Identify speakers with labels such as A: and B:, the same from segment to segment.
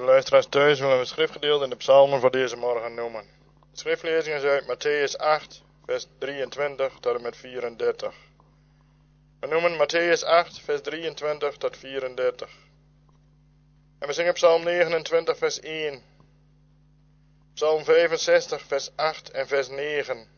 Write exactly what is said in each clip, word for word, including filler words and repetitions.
A: luisteraars thuis willen we het schriftgedeelte in de psalmen voor deze morgen noemen. De schriftlezing is uit Matthäus acht, vers drieëntwintig tot en met vierendertig. We noemen Matthäus acht, vers drieëntwintig tot vierendertig. En we zingen psalm negenentwintig, vers één. Psalm vijfenzestig, vers acht en vers negen.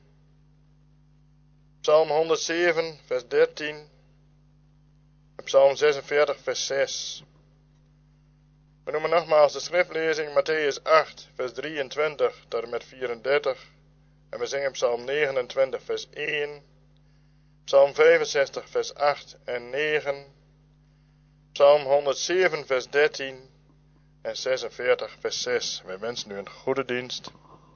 A: Psalm honderdzeven, vers dertien. En psalm zesenveertig, vers zes. We noemen nogmaals de schriftlezing Matthäus acht, vers drieëntwintig tot en met vierendertig. En we zingen psalm negenentwintig, vers één. Psalm vijfenzestig, vers acht en negen. Psalm honderdzeven, vers dertien. En zesenveertig, vers zes. Wij wensen u een goede dienst.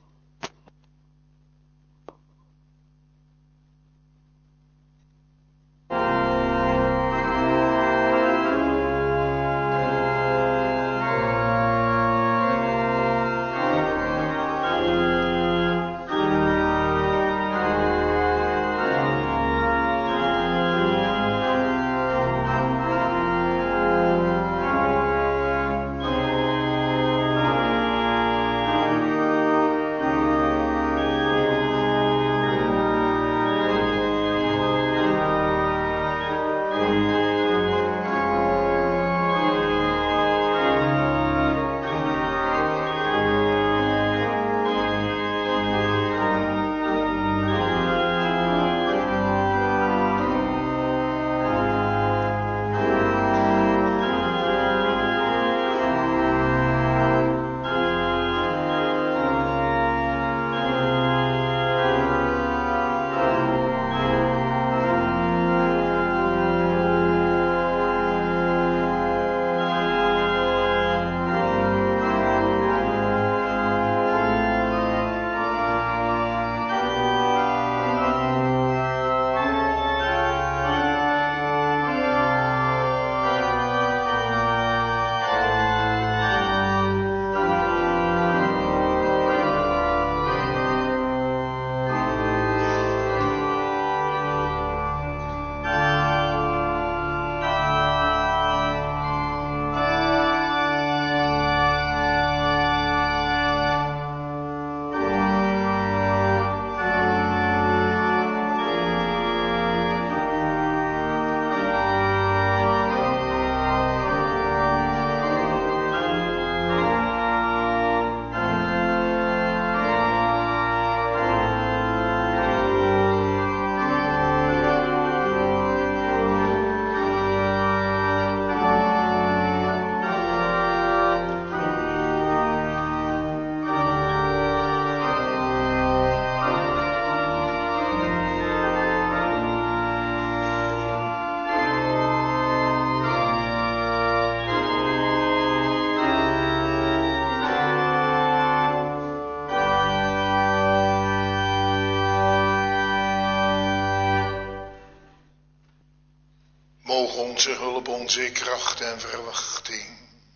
B: Onze hulp, onze kracht en verwachting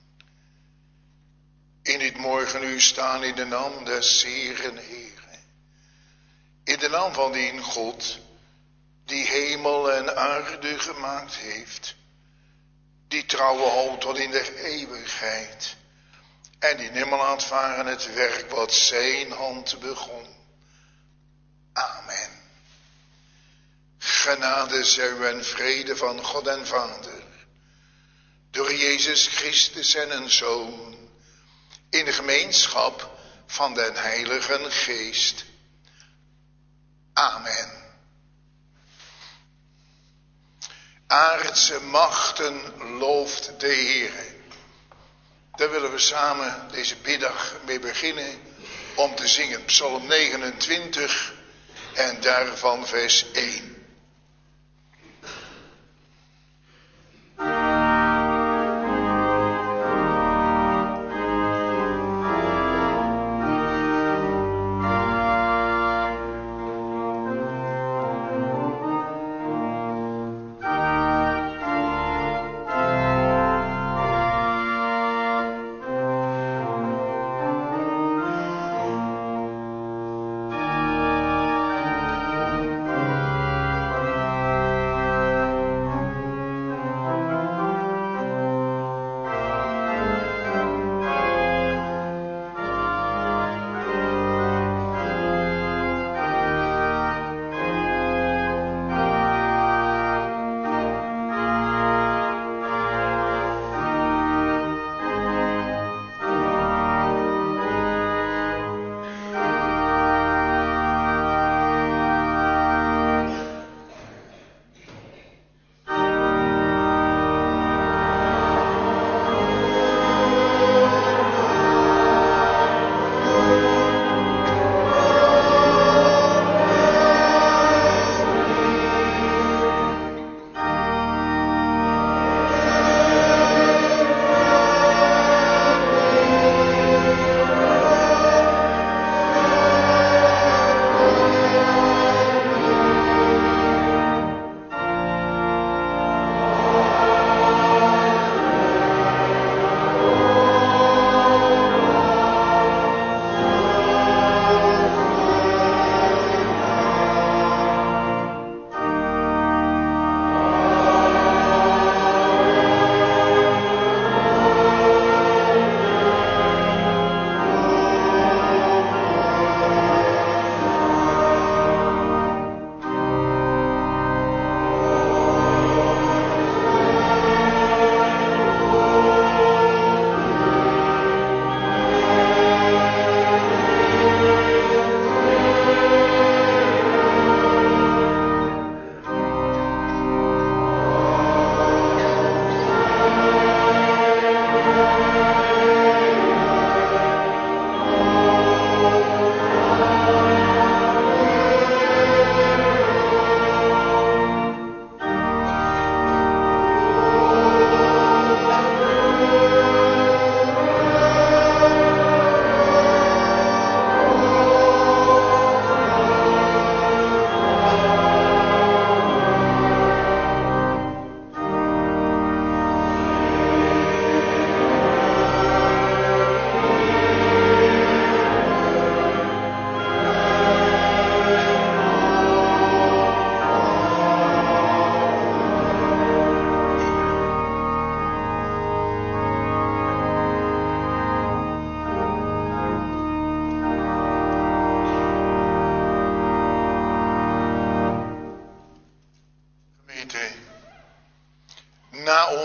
B: in dit morgenuur staan in de naam des Heeren Heere. In de naam van die God die hemel en aarde gemaakt heeft, die trouwe houdt tot in de eeuwigheid en die nimmer laat varen het werk wat zijn hand begon. Amen. Genade zij u en vrede van God en Vader, door Jezus Christus en een Zoon, in de gemeenschap van den Heiligen Geest. Amen. Aardse machten looft de Heere. Daar willen we samen deze middag mee beginnen om te zingen Psalm negenentwintig en daarvan vers één.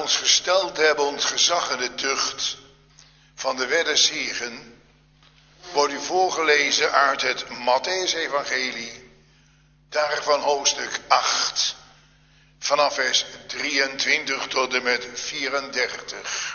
B: ons gesteld hebben ons gezag in de tucht van de Weddenzegen, wordt u voorgelezen uit het Mattheüs-evangelie, daarvan hoofdstuk acht, vanaf vers drieëntwintig tot en met vierendertig.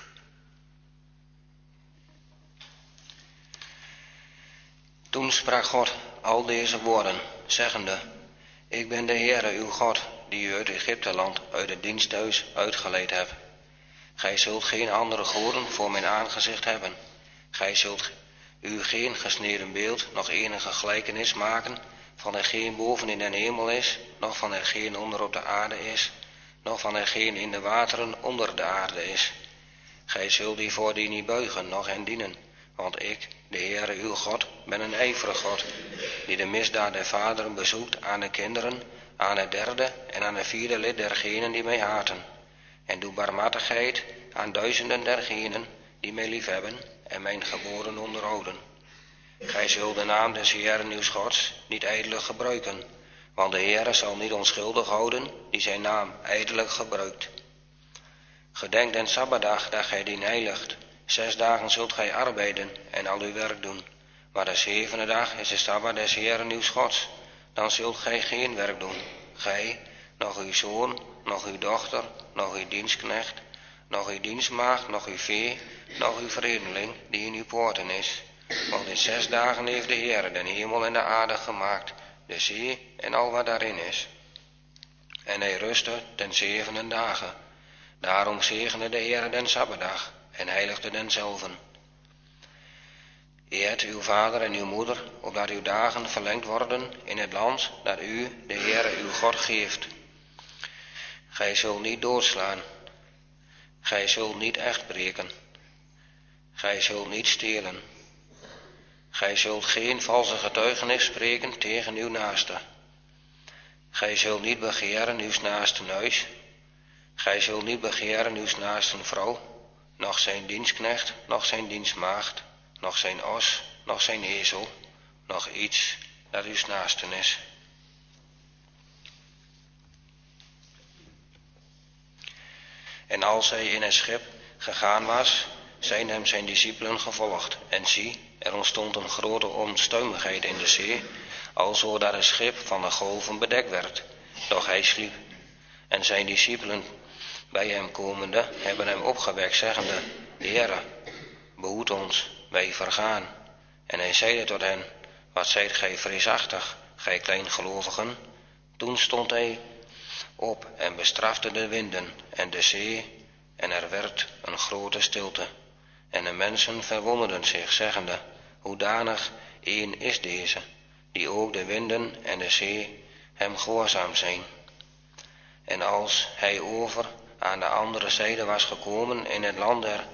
C: Toen sprak God al deze woorden, zeggende: Ik ben de Heere uw God, die u uit Egypteland, uit het diensthuis uitgeleid hebt. Gij zult geen andere goden voor mijn aangezicht hebben. Gij zult u geen gesneden beeld, nog enige gelijkenis maken, van hetgeen boven in de hemel is, nog van hetgeen onder op de aarde is, nog van hetgeen in de wateren onder de aarde is. Gij zult die voor die niet buigen, noch hen dienen, want ik, de Heere uw God, ben een ijverig God, die de misdaad der vaderen bezoekt aan de kinderen, aan het derde en aan het vierde lid dergenen die mij haten, en doe barmhartigheid aan duizenden dergenen die mij liefhebben en mijn geboden onderhouden. Gij zult de naam des Heeren uws Gods niet ijdelijk gebruiken, want de Heere zal niet onschuldig houden die zijn naam ijdelijk gebruikt. Gedenk den Sabbatdag dat gij dien heiligt. Zes dagen zult gij arbeiden en al uw werk doen, maar de zevende dag is de Sabbat des Heeren uws Gods. Dan zult gij geen werk doen, gij, nog uw zoon, nog uw dochter, nog uw dienstknecht, nog uw dienstmaagd, nog uw vee, nog uw vreemdeling die in uw poorten is. Want in zes dagen heeft de Heere den hemel en de aarde gemaakt, de zee en al wat daarin is. En hij rustte ten zevende dagen. Daarom zegende de Heere den Sabbatdag en heiligde denzelven. Eert uw vader en uw moeder, opdat uw dagen verlengd worden in het land dat u, de Heere uw God, geeft. Gij zult niet doodslaan. Gij zult niet echt breken. Gij zult niet stelen. Gij zult geen valse getuigenis spreken tegen uw naaste. Gij zult niet begeren uw naasten huis. Gij zult niet begeren uw naasten vrouw, noch zijn dienstknecht, noch zijn dienstmaagd, noch zijn os, noch zijn ezel, noch iets dat uw naasten is. En als hij in het schip gegaan was, zijn hem zijn discipelen gevolgd. En zie, er ontstond een grote onstuimigheid in de zee, alzo dat het schip van de golven bedekt werd. Doch hij sliep. En zijn discipelen bij hem komende hebben hem opgewekt, zeggende: Heere, behoed ons, wij vergaan. En hij zeide tot hen: Wat zijt gij vreesachtig, gij kleingelovigen? Toen stond hij op en bestrafte de winden en de zee, en er werd een grote stilte. En de mensen verwonderden zich, zeggende: Hoedanig een is deze, die ook de winden en de zee hem gehoorzaam zijn. En als hij over aan de andere zijde was gekomen in het land der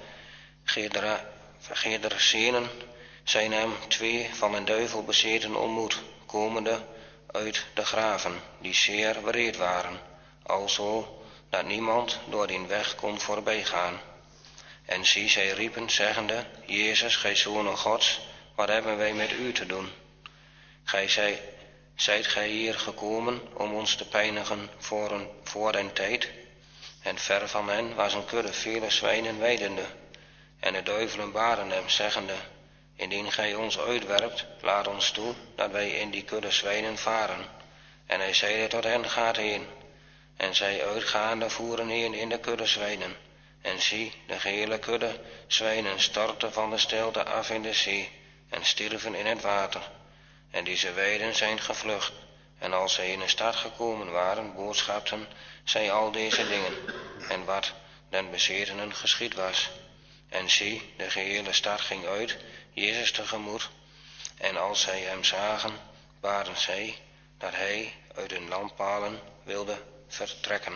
C: Gedersenen, zijn hem twee van een duivel bezeten ontmoet, komende uit de graven, die zeer wreed waren, alzo dat niemand door die weg kon voorbijgaan. En zie, zij riepen, zeggende: Jezus, gij Zoon Gods, wat hebben wij met u te doen? Gij zij, zijt gij hier gekomen om ons te pijnigen voor, een, voor den tijd? En ver van hen was een kudde vele zwijnen weidende. En de duivelen baden hem, zeggende: Indien gij ons uitwerpt, laat ons toe dat wij in die kudde zwijnen varen. En hij zeide tot hen: Gaat heen. En zij uitgaande voeren heen in de kudde zwijnen. En zie, de gehele kudde zwijnen stortten van de stilte af in de zee en stierven in het water. En deze weiden zijn gevlucht. En als zij in de stad gekomen waren, boodschapten zij al deze dingen, en wat den bezetenen geschied was. En zie, de gehele stad ging uit Jezus tegemoet, en als zij hem zagen, baden zij dat hij uit hun landpalen wilde vertrekken.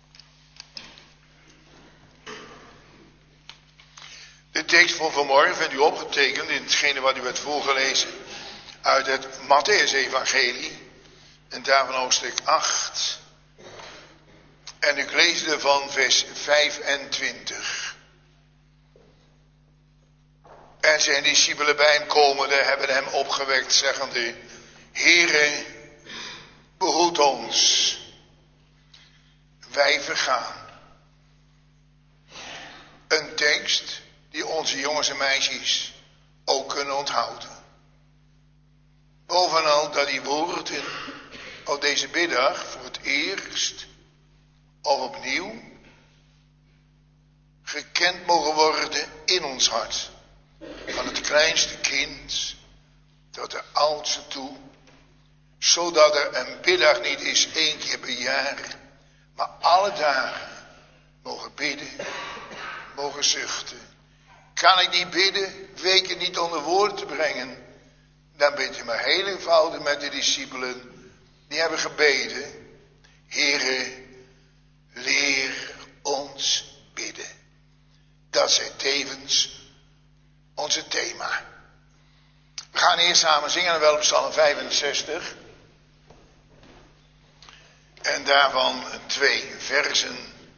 B: De tekst voor vanmorgen vindt u opgetekend in hetgene wat u werd voorgelezen uit het Mattheüs-evangelie, en daarvan hoofdstuk acht. En ik leesde van vers vijfentwintig. En zijn discipelen bij hem komende hebben hem opgewekt, zeggende: Heere, behoed ons, wij vergaan. Een tekst die onze jongens en meisjes ook kunnen onthouden. Bovenal dat die woorden op deze middag voor het eerst of opnieuw gekend mogen worden in ons hart. Van het kleinste kind tot de oudste toe. Zodat er een biddag niet is één keer per jaar. Maar alle dagen mogen bidden, mogen zuchten. Kan ik niet bidden, weet ik niet onder woorden te brengen. Dan bid je maar heel eenvoudig met de discipelen. Die hebben gebeden. Heere, leer ons bidden. Dat is tevens onze thema. We gaan eerst samen zingen wel op Psalm vijfenzestig. En daarvan twee versen.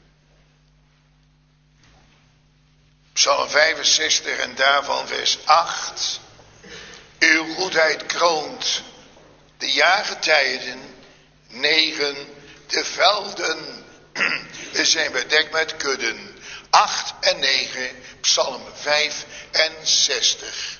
B: Psalm vijfenzestig en daarvan vers acht. Uw goedheid kroont de jaargetijden. Negen, de velden zijn bedekt met kudden. Acht en negen, Psalm vijfenzestig.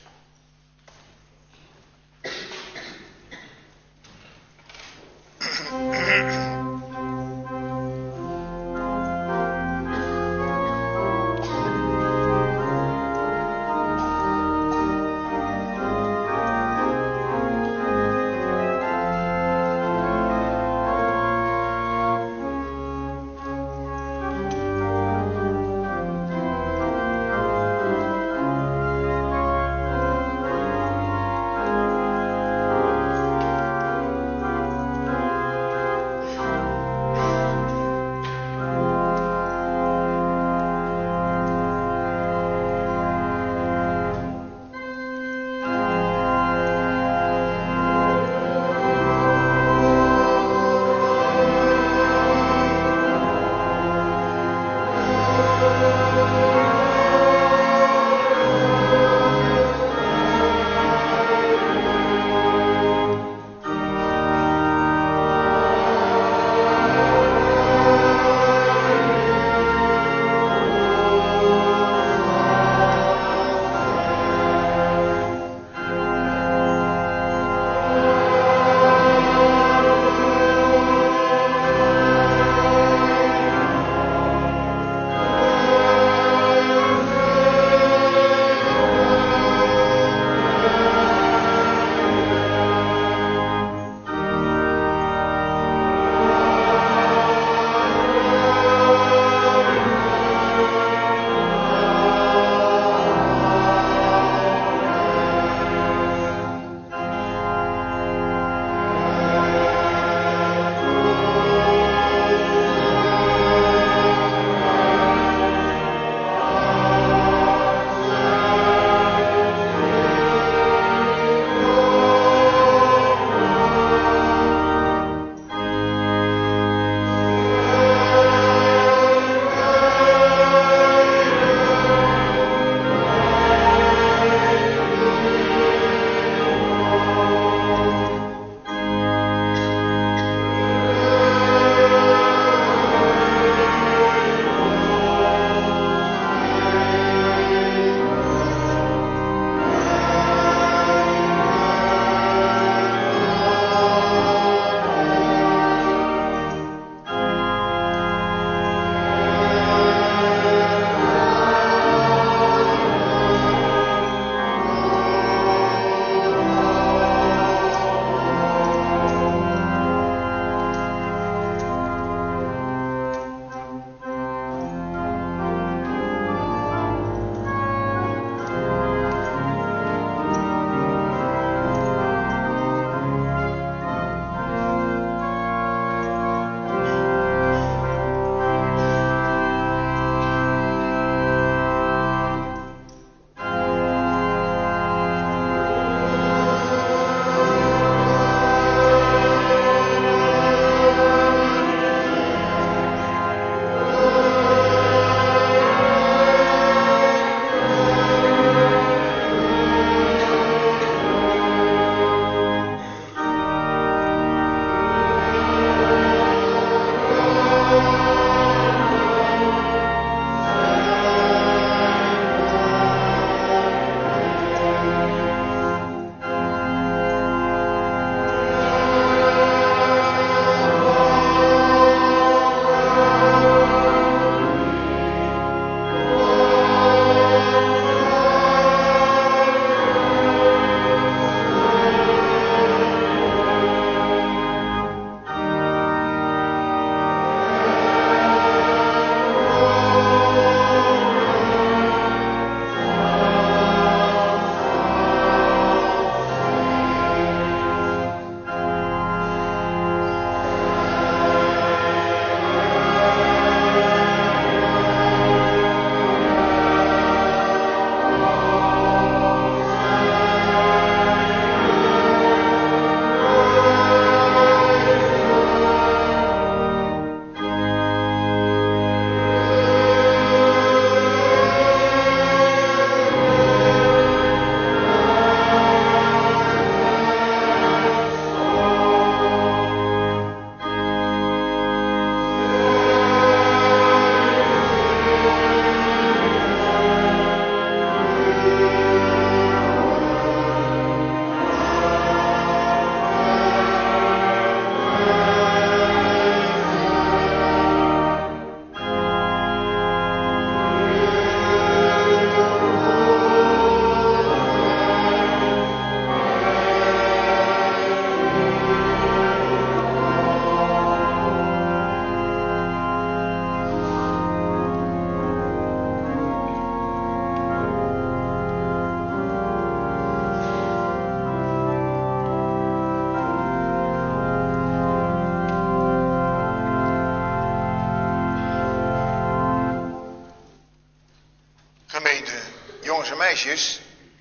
B: en meisjes,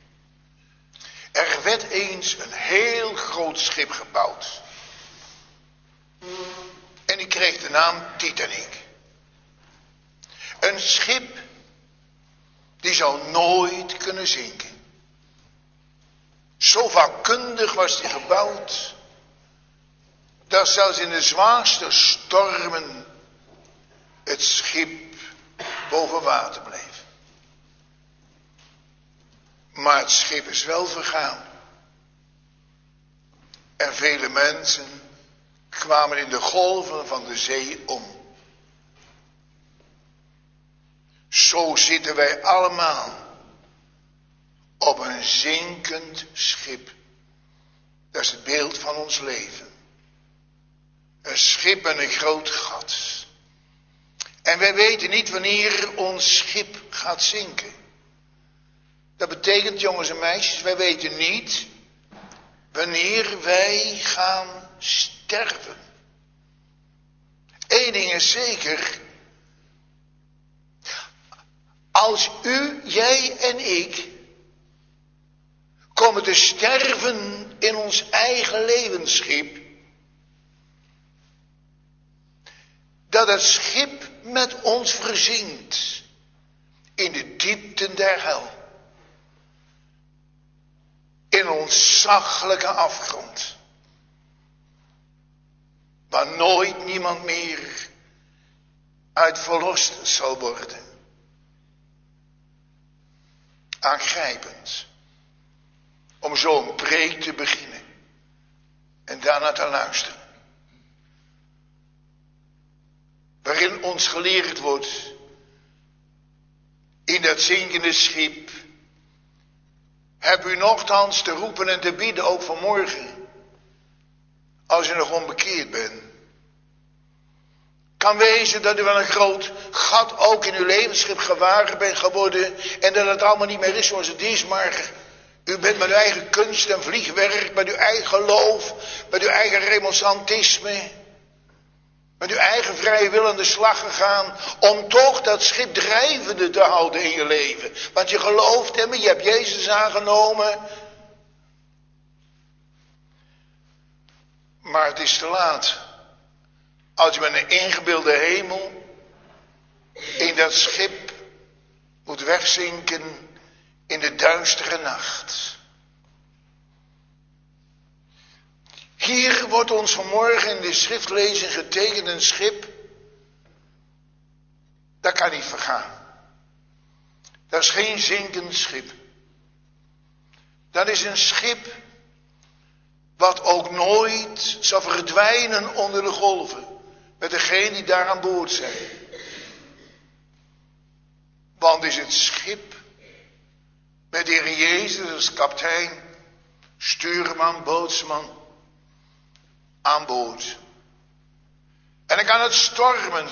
B: er werd eens een heel groot schip gebouwd. En die kreeg de naam Titanic. Een schip die zou nooit kunnen zinken. Zo vakkundig was die gebouwd, dat zelfs in de zwaarste stormen het schip boven water bleef. Maar het schip is wel vergaan. En vele mensen kwamen in de golven van de zee om. Zo zitten wij allemaal op een zinkend schip. Dat is het beeld van ons leven. Een schip met een groot gat. En wij weten niet wanneer ons schip gaat zinken. Dat betekent, jongens en meisjes, wij weten niet wanneer wij gaan sterven. Eén ding is zeker. Als u, jij en ik komen te sterven in ons eigen levensschip, dat het schip met ons verzinkt in de diepten der hel. In ontzaglijke afgrond. Waar nooit niemand meer uit verlost zal worden. Aangrijpend. Om zo'n preek te beginnen. En daarna te luisteren. Waarin ons geleerd wordt. In dat zinkende schip. Heb u nochtans te roepen en te bieden ook vanmorgen. Als u nog onbekeerd bent. Kan wezen dat u wel een groot gat ook in uw levensschip gewaar bent geworden. En dat het allemaal niet meer is zoals het is. Maar u bent met uw eigen kunst en vliegwerk. Met uw eigen geloof. Met uw eigen remonstrantisme. Met uw eigen vrije wil aan de slag gegaan. Om toch dat schip drijvende te houden in je leven. Want je gelooft hem. Je hebt Jezus aangenomen. Maar het is te laat. Als je met een ingebeelde hemel in dat schip moet wegzinken in de duistere nacht. Hier wordt ons vanmorgen in de schriftlezing getekend een schip. Dat kan niet vergaan. Dat is geen zinkend schip. Dat is een schip wat ook nooit zal verdwijnen onder de golven. Met degenen die daar aan boord zijn. Want is het schip met de Heer Jezus als kapitein, stuurman, bootsman aan boord. En dan kan het stormen.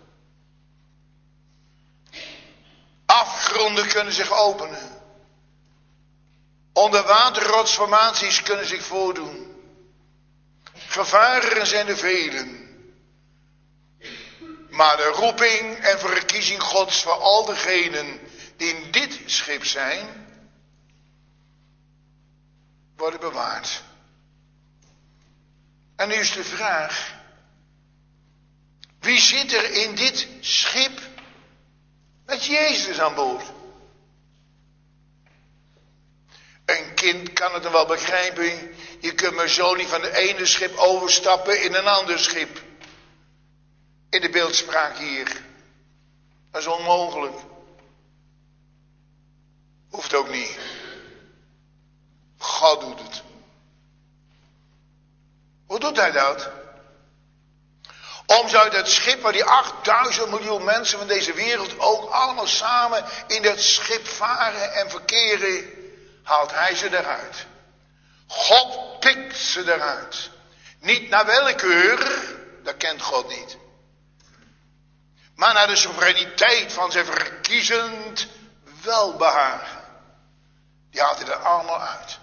B: Afgronden kunnen zich openen. Onderwaterrotsformaties kunnen zich voordoen. Gevaren zijn er velen. Maar de roeping en verkiezing Gods voor al degenen die in dit schip zijn, worden bewaard. En nu is de vraag, wie zit er in dit schip met Jezus aan boord? Een kind kan het er wel begrijpen, je kunt maar zo niet van het ene schip overstappen in een ander schip. In de beeldspraak hier. Dat is onmogelijk. Hoeft ook niet. God doet het. Hoe doet hij dat? Om zo uit het schip waar die achtduizend miljoen mensen van deze wereld ook allemaal samen in dat schip varen en verkeren, haalt hij ze eruit. God pikt ze eruit. Niet naar willekeur, dat kent God niet. Maar naar de soevereiniteit van zijn verkiezend welbehagen. Die haalt hij er allemaal uit.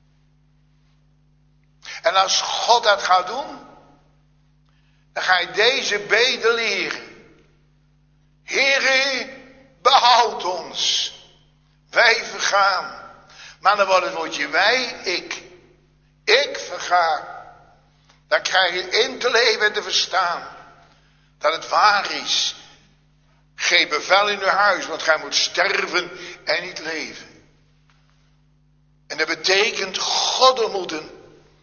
B: En als God dat gaat doen, dan ga je deze bede leren. Heere, behoud ons Wij vergaan. Maar dan wordt het woordje wij, ik. Ik verga. Dan krijg je in te leven en te verstaan dat het waar is. Geen bevel in uw huis, want gij moet sterven en niet leven. En dat betekent God ontmoeten.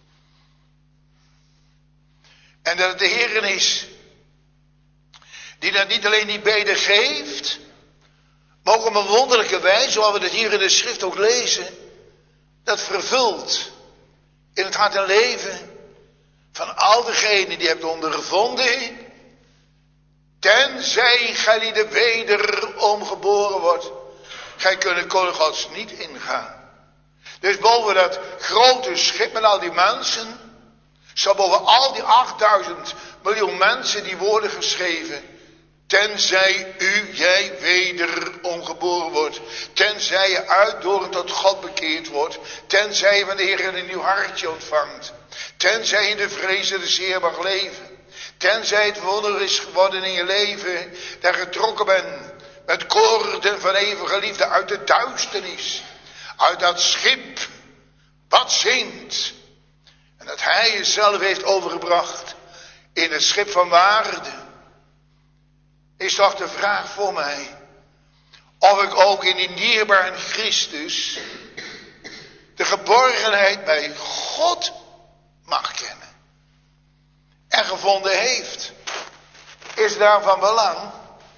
B: En dat het de Heer is die dat niet alleen die beden geeft, maar ook op een wonderlijke wijze, zoals we dat hier in de schrift ook lezen, dat vervult in het hart en leven van al degenen die hebt ondervonden, tenzij gij lieden wederom geboren wordt, gij kunt koning Gods niet ingaan. Dus boven dat grote schip met al die mensen, zo boven al die achtduizend miljoen mensen die worden geschreven, tenzij u, jij, wederom geboren wordt, tenzij je uitdorend tot God bekeerd wordt, tenzij je van de Heer een nieuw hartje ontvangt, tenzij je in de vrezen des Heer mag leven, tenzij het wonder is geworden in je leven, dat je getrokken bent met koorden van eeuwige liefde uit de duisternis, uit dat schip wat zinkt, en dat hij jezelf heeft overgebracht in het schip van waarde, is toch de vraag voor mij, of ik ook in die dierbare Christus de geborgenheid bij God mag kennen en gevonden heeft. Is daar van belang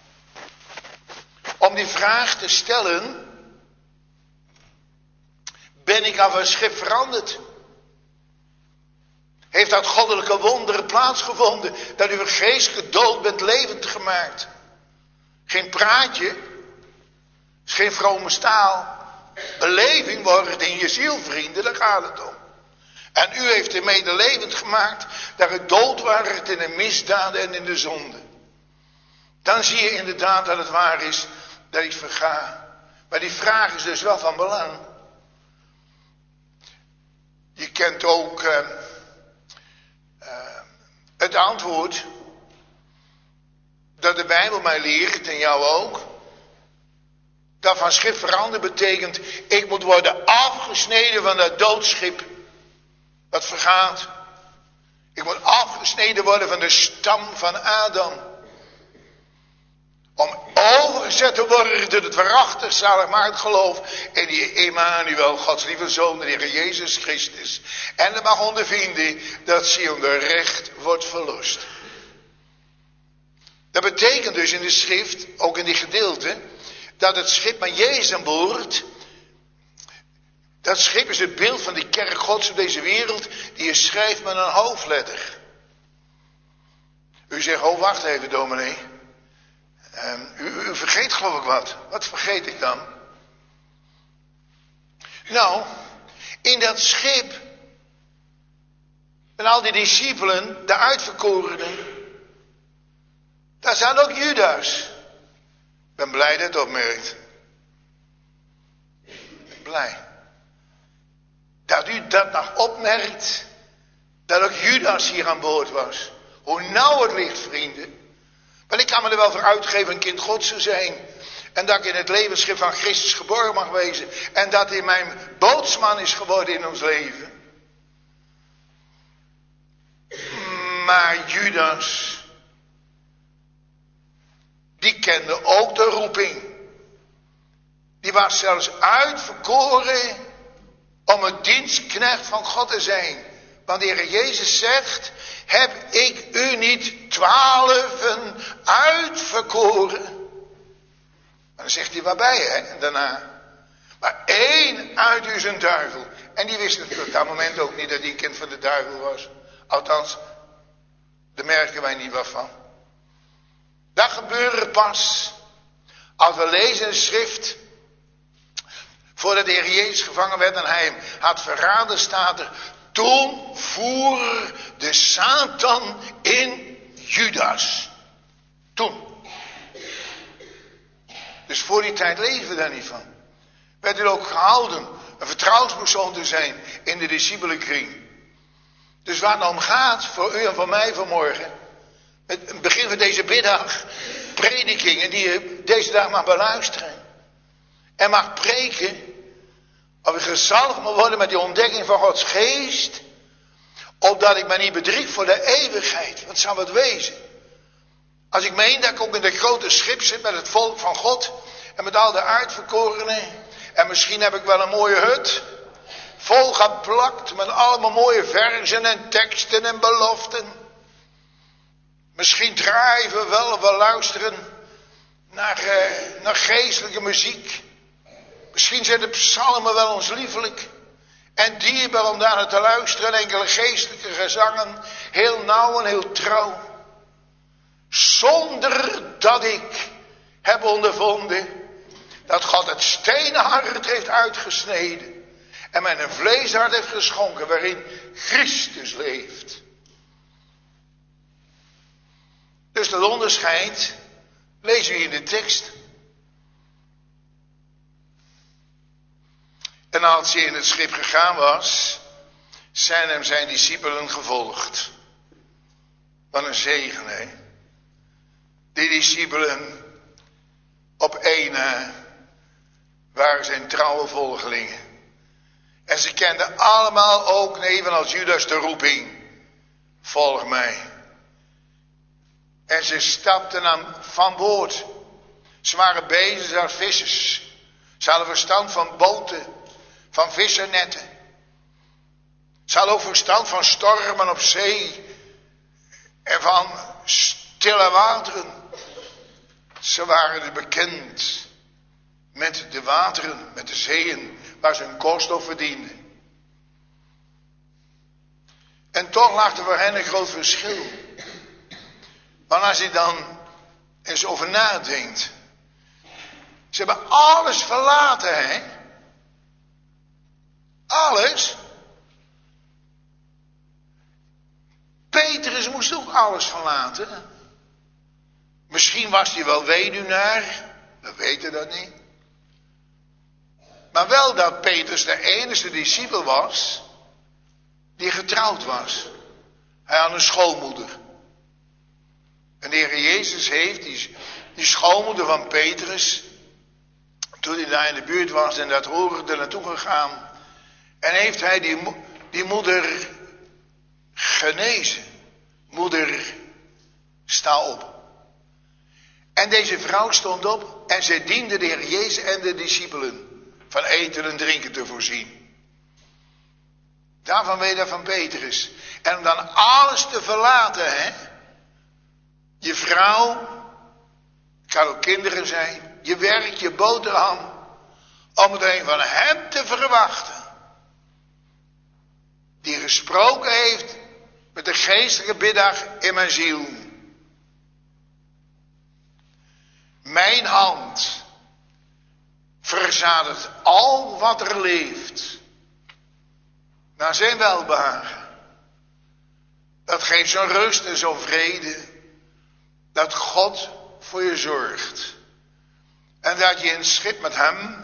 B: om die vraag te stellen, ben ik af een schip veranderd? Heeft dat goddelijke wonderen plaatsgevonden, dat uw geest gedood bent levend gemaakt? Geen praatje, is geen vrome staal. Beleving wordt in je ziel, vrienden, daar gaat het om. En u heeft er mede levend gemaakt, dat het dood waart in de misdaden en in de zonde. Dan zie je inderdaad dat het waar is dat ik verga. Maar die vraag is dus wel van belang. Je kent ook uh, uh, het antwoord dat de Bijbel mij leert, en jou ook. Dat van schip veranderen betekent, ik moet worden afgesneden van dat doodschip wat vergaat. Ik moet afgesneden worden van de stam van Adam. Om overgezet te worden tot het waarachtig zaligmakend geloof in die Emmanuel, Gods lieve Zoon, de Heer Jezus Christus. En dat mag ondervinden dat Sion de recht wordt verlost. Dat betekent dus in de schrift, ook in die gedeelte, dat het schip met Jezus aan boord, dat schip is het beeld van die kerk Gods op deze wereld, die je schrijft met een hoofdletter. U zegt, oh wacht even dominee, um, u, u vergeet geloof ik wat. Wat vergeet ik dan? Nou, in dat schip, met al die discipelen, de uitverkorenen, daar staat ook Judas. Ik ben blij dat het opmerkt. Blij. Dat u dat nog opmerkt, dat ook Judas hier aan boord was. Hoe nauw het ligt, vrienden. Want ik kan me er wel voor uitgeven een kind Gods te zijn. En dat ik in het levensschip van Christus geboren mag wezen. En dat hij mijn bootsman is geworden in ons leven. Maar Judas, die kende ook de roeping. Die was zelfs uitverkoren om een dienstknecht van God te zijn. Want de Heer Jezus zegt, heb ik u niet twaalfen uitverkoren? En dan zegt hij waarbij, hè, en daarna. Maar één uit u is een duivel. En die wist het op dat moment ook niet dat hij een kind van de duivel was. Althans, daar merken wij niet wat van. Dat gebeurde pas als we lezen in de schrift, voordat de Heer Jezus gevangen werd en hij hem had verraden, staat er, toen voer de Satan in Judas. Toen. Dus voor die tijd leven we daar niet van. Werd er ook gehouden een vertrouwenspersoon te zijn in de discipelenkring. Dus waar het om gaat, voor u en voor mij vanmorgen, met het begin van deze middag, predikingen die je deze dag mag beluisteren, en mag preken, of ik gezalfd moet worden met die ontdekking van Gods geest, opdat ik me niet bedrieg voor de eeuwigheid. Wat zou het wezen? Als ik meen dat ik ook in de grote schip zit met het volk van God en met al de uitverkorenen, en misschien heb ik wel een mooie hut, vol geplakt met allemaal mooie verzen en teksten en beloften. Misschien draaien we wel of we luisteren naar, eh, naar geestelijke muziek. Misschien zijn de psalmen wel ons liefelijk en dierbaar om daar te luisteren. Enkele geestelijke gezangen, heel nauw en heel trouw. Zonder dat ik heb ondervonden dat God het stenen hart heeft uitgesneden en mij een vleeshart heeft geschonken waarin Christus leeft. Dus dat onderscheid lezen we in de tekst. En als hij in het schip gegaan was, zijn hem zijn discipelen gevolgd. Wat een zegen, hè? Die discipelen op één waren zijn trouwe volgelingen. En ze kenden allemaal ook, evenals Judas, de roeping: volg mij. En ze stapten aan van boord. Ze waren bezig als vissers. Ze hadden verstand van boten, van vissernetten. Ze hadden ook verstand van stormen op zee en van stille wateren. Ze waren dus bekend met de wateren, met de zeeën, waar ze hun kost op verdienden. En toch lag er voor hen een groot verschil. Want als je dan eens over nadenkt. Ze hebben alles verlaten, hè? Alles. Petrus moest ook alles verlaten. Misschien was hij wel weduwnaar. We weten dat niet. Maar wel dat Petrus de enige discipel was die getrouwd was. Hij had een schoonmoeder. En de Heer Jezus heeft die, die schoonmoeder van Petrus, toen hij daar in de buurt was en dat hoorde, er naartoe gegaan. En heeft hij die, die moeder genezen. Moeder, sta op. En deze vrouw stond op en zij diende de Heer Jezus en de discipelen van eten en drinken te voorzien. Daarvan weet hij van Petrus. En om dan alles te verlaten, hè. Je vrouw, het kan ook kinderen zijn, je werk, je boterham, om het een van hem te verwachten. Die gesproken heeft met de geestelijke biddag in mijn ziel. Mijn hand verzadigt al wat er leeft naar zijn welbehagen. Dat geeft zo'n rust en zo'n vrede. Dat God voor je zorgt. En dat je in het schip met hem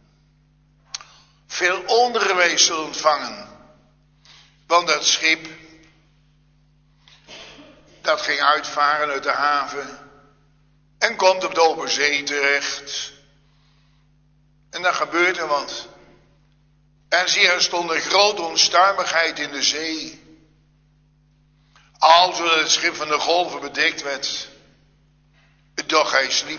B: veel onderwijs zult ontvangen. Want dat schip, dat ging uitvaren uit de haven en komt op de open zee terecht. En dan gebeurt er wat. En zie, er stond een grote onstuimigheid in de zee. Al zodat het schip van de golven bedekt werd. Doch hij sliep.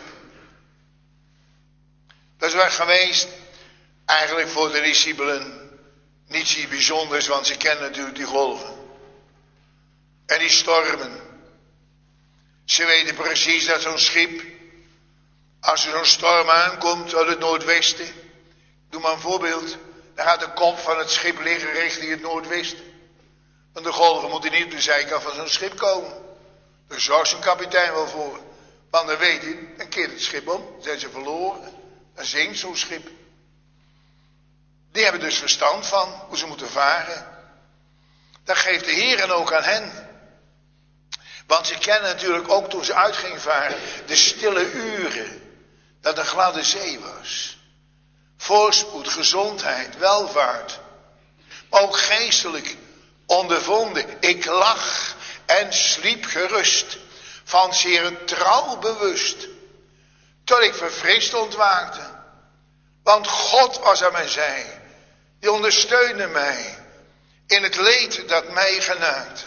B: Dat is wel geweest, eigenlijk voor de discipelen, niets iets bijzonders, want ze kennen natuurlijk die golven. En die stormen. Ze weten precies dat zo'n schip, als er zo'n storm aankomt uit het noordwesten, doe maar een voorbeeld, dan gaat de kop van het schip liggen richting het noordwesten. Want de golven moeten niet op de zijkant van zo'n schip komen. Daar zorgt zo'n kapitein wel voor. Want dan weet hij, dan keert het schip om, zijn ze verloren. Dan zinkt zo'n schip. Die hebben dus verstand van hoe ze moeten varen. Dat geeft de Heer ook aan hen. Want ze kennen natuurlijk ook toen ze uit gingen varen de stille uren. Dat een gladde zee was. Voorspoed, gezondheid, welvaart. Maar ook geestelijk ondervonden. Ik lag en sliep gerust. Van zeer trouw bewust. Tot ik verfrist ontwaakte. Want God was aan mijn zij. Die ondersteunde mij in het leed dat mij genaakte.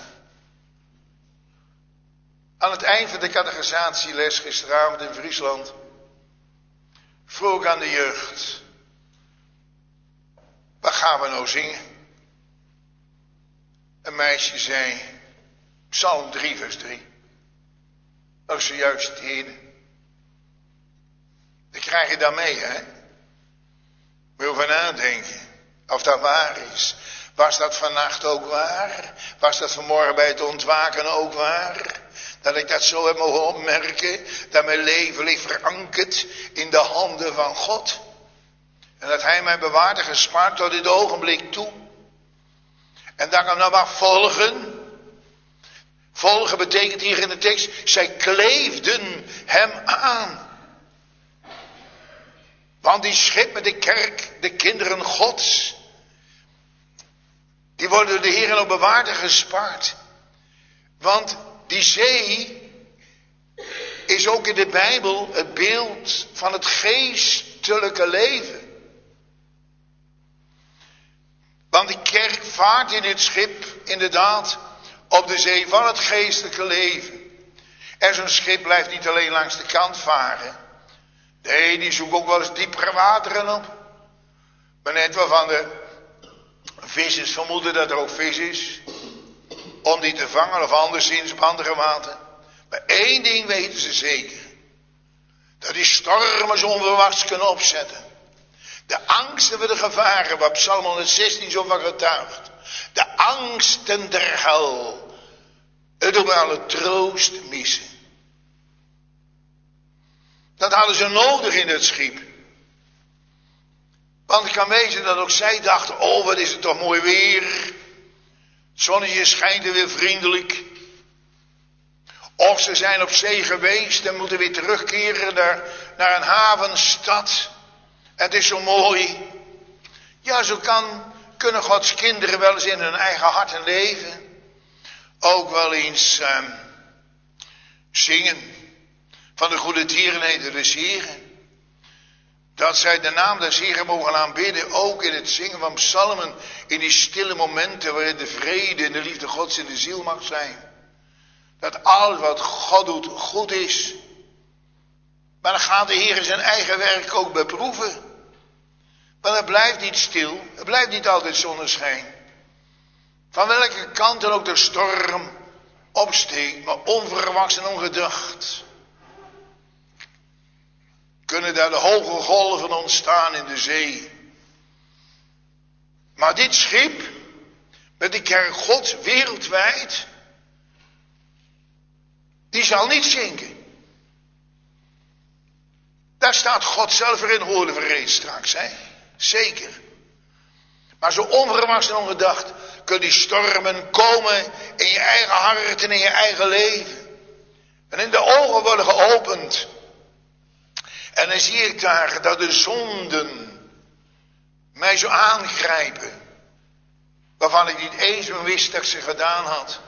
B: Aan het eind van de catechisatieles gisteravond in Friesland vroeg ik aan de jeugd: wat gaan we nou zingen? Een meisje zei Psalm drie vers drie. Dat is zojuist het ene. Dat krijg je dan mee, hè? Moet je over nadenken of dat waar is. Was dat vannacht ook waar? Was dat vanmorgen bij het ontwaken ook waar? Dat ik dat zo heb mogen opmerken, dat mijn leven ligt verankerd in de handen van God. En dat hij mij bewaart en gespaard tot dit ogenblik toe. En dat ik hem nou mag volgen. Volgen betekent hier in de tekst, zij kleefden hem aan. Want die schip met de kerk, de kinderen Gods, die worden door de Heer ook bewaard en gespaard. Want die zee is ook in de Bijbel het beeld van het geestelijke leven. Want de kerk vaart in het schip inderdaad op de zee van het geestelijke leven. En zo'n schip blijft niet alleen langs de kant varen. Nee, die zoekt ook wel eens diepere wateren op. Maar net waarvan de vissers vermoeden dat er ook vis is. Om die te vangen of anderszins op andere wateren. Maar één ding weten ze zeker. Dat die stormen zo onverwachts kunnen opzetten. De angsten voor de gevaren waar Psalm honderdzestien zo van getuigt. De angsten der hel. Het doen we alle troost missen. Dat hadden ze nodig in het schip. Want het kan wezen dat ook zij dachten, oh wat is het toch mooi weer. Het zonnetje schijnt er weer vriendelijk. Of ze zijn op zee geweest en moeten weer terugkeren naar, naar een havenstad. Het is zo mooi. Ja, zo kan, kunnen Gods kinderen wel eens in hun eigen hart en leven ook wel eens uh, zingen van de goede tierenheden des Heren. Dat zij de naam des Heren mogen aanbidden, ook in het zingen van psalmen, in die stille momenten waarin de vrede en de liefde Gods in de ziel mag zijn. Dat alles wat God doet goed is. Maar dan gaat de Heer zijn eigen werk ook beproeven. Maar het blijft niet stil, het blijft niet altijd zonneschijn. Van welke kant dan ook de storm opsteekt, maar onverwachts en ongedacht, kunnen daar de hoge golven ontstaan in de zee. Maar dit schip, met de kerk Gods wereldwijd, die zal niet zinken. Daar staat God zelf erin, horen we reeds straks, hè? Zeker. Maar zo onverwachts en ongedacht kunnen die stormen komen in je eigen hart en in je eigen leven. En in de ogen worden geopend. En dan zie ik daar dat de zonden mij zo aangrijpen. Waarvan ik niet eens meer wist dat ik ze gedaan had.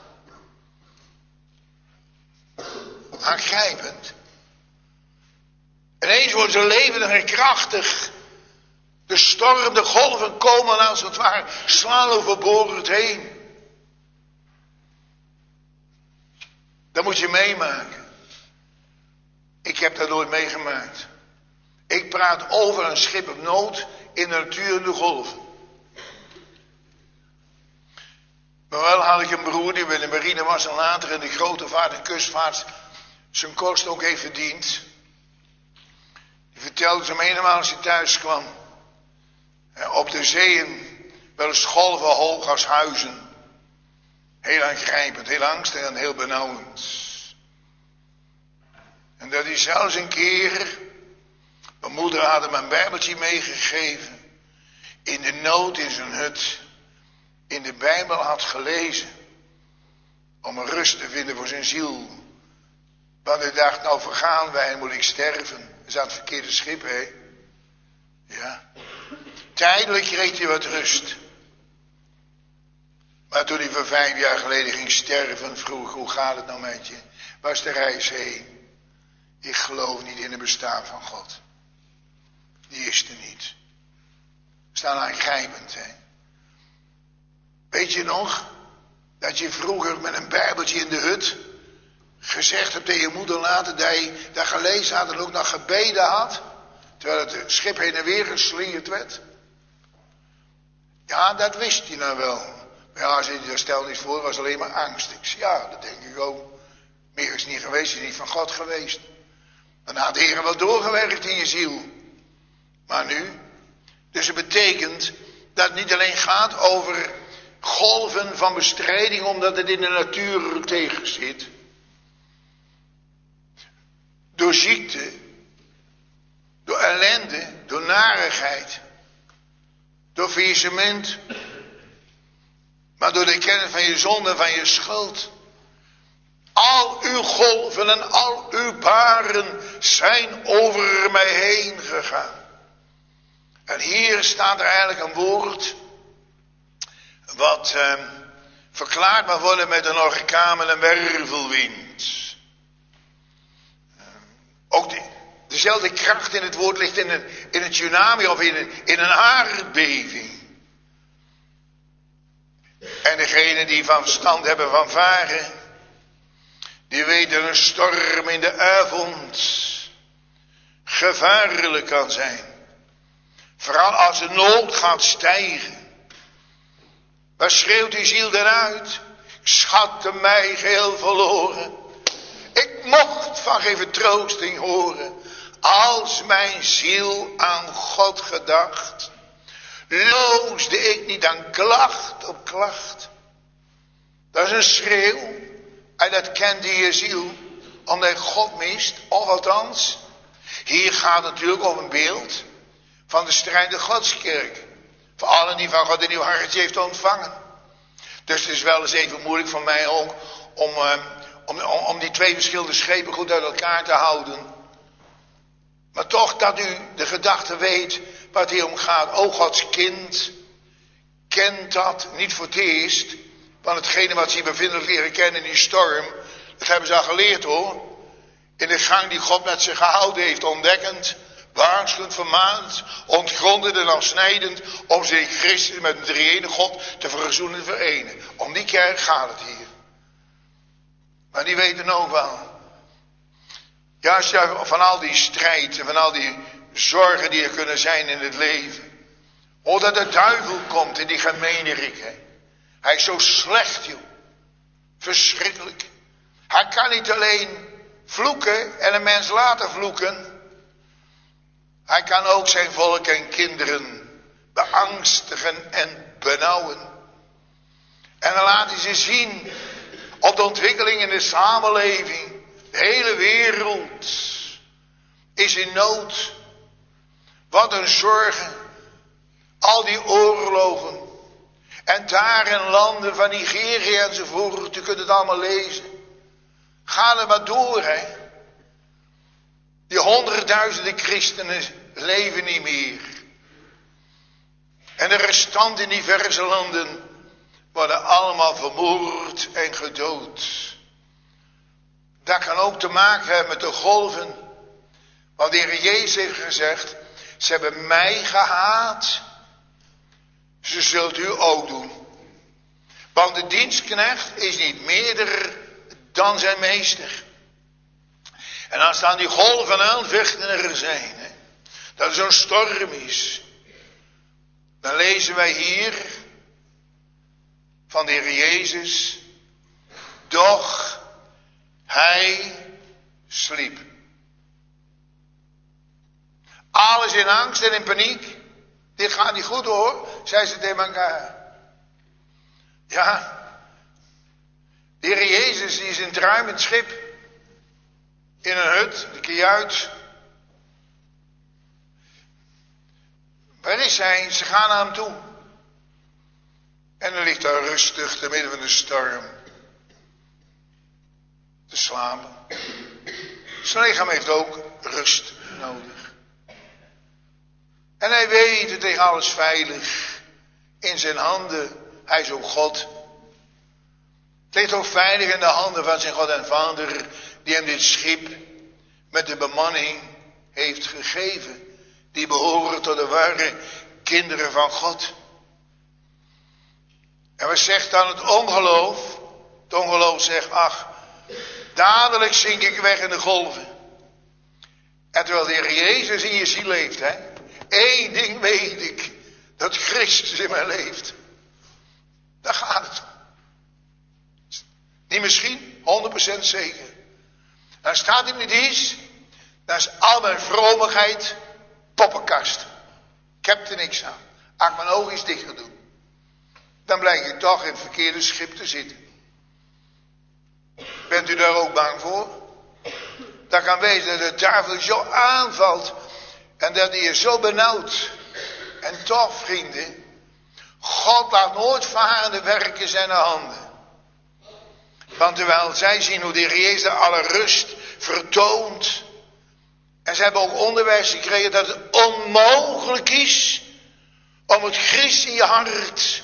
B: Aangrijpend. Ineens worden ze levendig en krachtig. De storm, de golven komen als het ware, slaan overboord heen. Dat moet je meemaken. Ik heb dat nooit meegemaakt. Ik praat over een schip op nood in de natuur en de golven. Maar wel had ik een broer die bij de marine was en later in de grote vaart en kustvaart zijn kost ook heeft verdiend. Die vertelde ze me eenmaal als hij thuis kwam. Op de zeeën wel eens golven hoog als huizen. Heel aangrijpend, heel angstig en heel benauwend. En dat hij zelfs een keer, mijn moeder had hem een bijbeltje meegegeven, in de nood in zijn hut, in de Bijbel had gelezen, om een rust te vinden voor zijn ziel. Want hij dacht, nou vergaan wij, moet ik sterven. Dat is aan het verkeerde schip, hè. Ja. Tijdelijk kreeg hij wat rust. Maar toen hij voor vijf jaar geleden ging sterven, vroeg ik, hoe gaat het nou met je? Waar is de reis heen? Ik geloof niet in het bestaan van God. Die is er niet. staan aangrijpend. Hè? Weet je nog dat je vroeger met een bijbeltje in de hut gezegd hebt tegen je moeder later dat je dat gelezen had en ook nog gebeden had, terwijl het schip heen en weer geslingerd werd? Ja, dat wist hij nou wel. Maar ja, als je je stelde niet voor, was alleen maar angst. Ik zei, ja, dat denk ik ook. Meer is niet geweest, is niet van God geweest. Dan had de Heer wel doorgewerkt in je ziel. Maar nu? Dus het betekent dat het niet alleen gaat over golven van bestrijding, omdat het in de natuur tegen zit. Door ziekte, door ellende, door narigheid, door faillissement, maar door de kennis van je zonde en van je schuld. Al uw golven en al uw baren zijn over mij heen gegaan. En hier staat er eigenlijk een woord wat eh, verklaard mag worden met een orkaan en een wervelwind. Uh, ook die, dezelfde kracht in het woord ligt in een, in een tsunami of in een, in een aardbeving. En degenen die van verstand hebben van varen, die weten een storm in de avond gevaarlijk kan zijn. Vooral als de nood gaat stijgen. Wat schreeuwt uw ziel dan uit? Ik schatte mij geheel verloren. Ik mocht van geen vertroosting horen. Als mijn ziel aan God gedacht, loosde ik niet aan klacht op klacht. Dat is een schreeuw. En dat kent in je ziel, omdat je God mist. Of althans, hier gaat het natuurlijk om een beeld van de strijdende godskerk. Voor allen die van God een nieuw hartje heeft ontvangen. Dus het is wel eens even moeilijk voor mij ook om, uh, om, om, om die twee verschillende schepen goed uit elkaar te houden. Maar toch dat u de gedachte weet wat hier om gaat. O Gods kind, kent dat niet voor het eerst. Want hetgene wat ze hier bevinden leren kennen in die storm, dat hebben ze al geleerd hoor. In de gang die God met ze gehouden heeft, ontdekkend, waarschuwend, vermaand, ontgrondend en afsnijdend, om zich in Christus met een drie-ene God te verzoenen en verenen. Om die kerk gaat het hier. Maar die weten ook wel. Juist van al die strijd en van al die zorgen die er kunnen zijn in het leven. Oh, dat de duivel komt in die gemeenerik, hè. Hij is zo slecht, joh. Verschrikkelijk. Hij kan niet alleen vloeken en een mens laten vloeken. Hij kan ook zijn volk en kinderen beangstigen en benauwen. En dan laat hij ze zien op de ontwikkeling in de samenleving. De hele wereld is in nood. Wat een zorgen. Al die oorlogen. En daar in landen van Nigeria enzovoort, u kunt het allemaal lezen. Ga er maar door, hè. Die honderdduizenden christenen leven niet meer. En de restant in diverse landen worden allemaal vermoord en gedood. Dat kan ook te maken hebben met de golven. Want de Heer Jezus heeft gezegd, ze hebben mij gehaat. Ze zult u ook doen. Want de dienstknecht is niet meerder dan zijn meester. En als dan die golven aanvechten er zijn, hè, dat er zo'n storm is, dan lezen wij hier van de Heer Jezus, doch hij sliep. Alles in angst en in paniek. Dit gaat niet goed hoor, zei ze tegen elkaar. Ja, de Heer Jezus die is in het ruimend schip. In een hut, de kajuit. Waar is hij? Ze gaan naar hem toe. En dan ligt daar rustig te midden van de storm. Te slapen. Zijn lichaam heeft ook rust nodig. En hij weet het tegen alles veilig. In zijn handen. Hij is ook God. Het ligt ook veilig in de handen van zijn God en Vader. Die hem dit schip met de bemanning heeft gegeven. Die behoren tot de ware kinderen van God. En wat zegt dan het ongeloof? Het ongeloof zegt, ach, dadelijk zink ik weg in de golven. En terwijl de Heer Jezus in je ziel leeft, hè. Eén ding weet ik, dat Christus in mij leeft. Daar gaat het om. Niet misschien, honderd procent zeker. Dan staat er niet iets, dan is al mijn vromigheid poppenkast. Ik heb er niks aan. Als ik mijn ogen eens dicht ga doen, dan blijf ik toch in het verkeerde schip te zitten. Bent u daar ook bang voor? Dat kan wezen dat de duivel zo aanvalt en dat hij je zo benauwd. En toch, vrienden, God laat nooit varende werken zijn handen. Want terwijl zij zien hoe de Heer Jezus alle rust vertoont. En ze hebben ook onderwijs gekregen dat het onmogelijk is om het Christus in je hart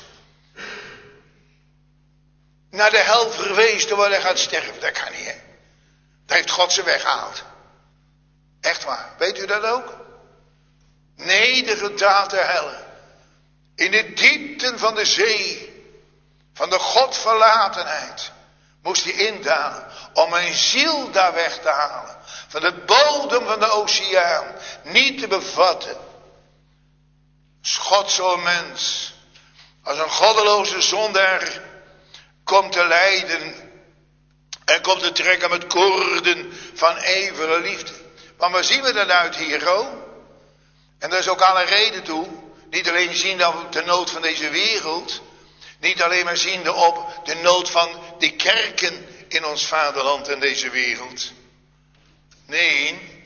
B: naar de hel verwezen te worden en gaat sterven. Dat kan niet, hè. Dat heeft God ze weggehaald. Echt waar. Weet u dat ook? Nedergedaald ter helle. In de diepten van de zee. Van de Godverlatenheid. Moest hij indalen. Om een ziel daar weg te halen. Van de bodem van de oceaan. Niet te bevatten. Als God zo'n mens. Als een goddeloze zondaar. Komt te lijden. En komt te trekken met koorden van eeuwige liefde. Maar waar zien we dat uit hier, oh? En daar is ook alle reden toe. Niet alleen zien op de nood van deze wereld. Niet alleen maar zien op de nood van de kerken in ons vaderland en deze wereld. Nee.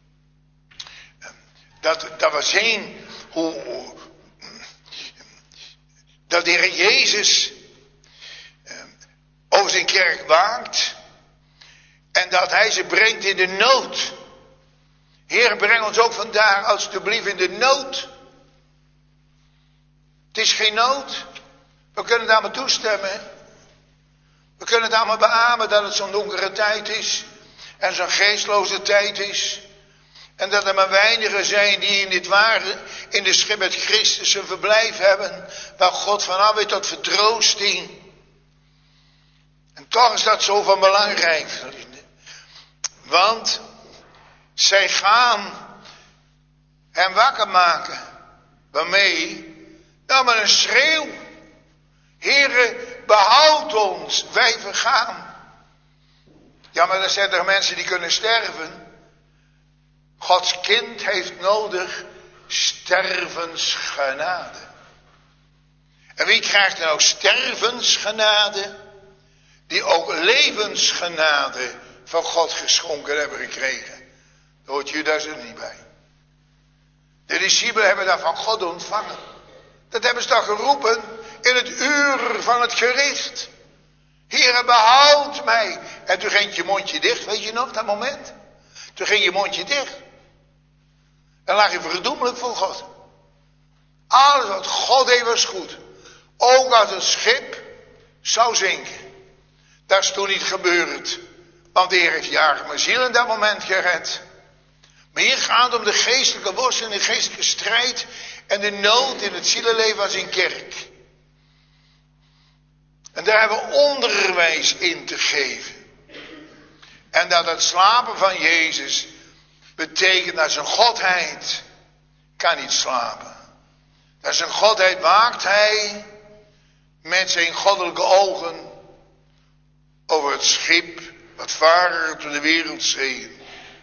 B: Dat, dat we zien hoe. Dat de Heer Jezus over zijn kerk waakt. En dat hij ze brengt in de nood. Heer, breng ons ook vandaag alstublieft in de nood. Het is geen nood. We kunnen daar maar toestemmen. We kunnen daar maar beamen dat het zo'n donkere tijd is. En zo'n geestloze tijd is. En dat er maar weinigen zijn die in dit ware, in de schip met Christus een verblijf hebben. Waar God vanaf weet tot vertroosting. En toch is dat zo van belangrijk, vrienden. Want zij gaan hem wakker maken. Waarmee? Nou, met een schreeuw. Heere, behoud ons, wij vergaan. Ja, maar er zijn er mensen die kunnen sterven. Gods kind heeft nodig stervensgenade. En wie krijgt er nou stervensgenade? Die ook levensgenade van God geschonken hebben gekregen. Daar hoort Judas er niet bij. De discipelen hebben dat van God ontvangen. Dat hebben ze toch geroepen in het uur van het gericht. Heere, behoud mij. En toen ging je mondje dicht, weet je nog, dat moment? Toen ging je mondje dicht. En lag je verdoemelijk voor God. Alles wat God deed was goed. Ook als het schip zou zinken. Dat is toen niet gebeurd. Want de Heer heeft jaren mijn ziel in dat moment gered. Maar hier gaat het om de geestelijke worst en de geestelijke strijd. En de nood in het zielenleven als in kerk. En daar hebben we onderwijs in te geven. En dat het slapen van Jezus betekent dat zijn godheid kan niet slapen. Dat zijn godheid waakt hij met zijn goddelijke ogen over het schip wat vaart door de wereldzee.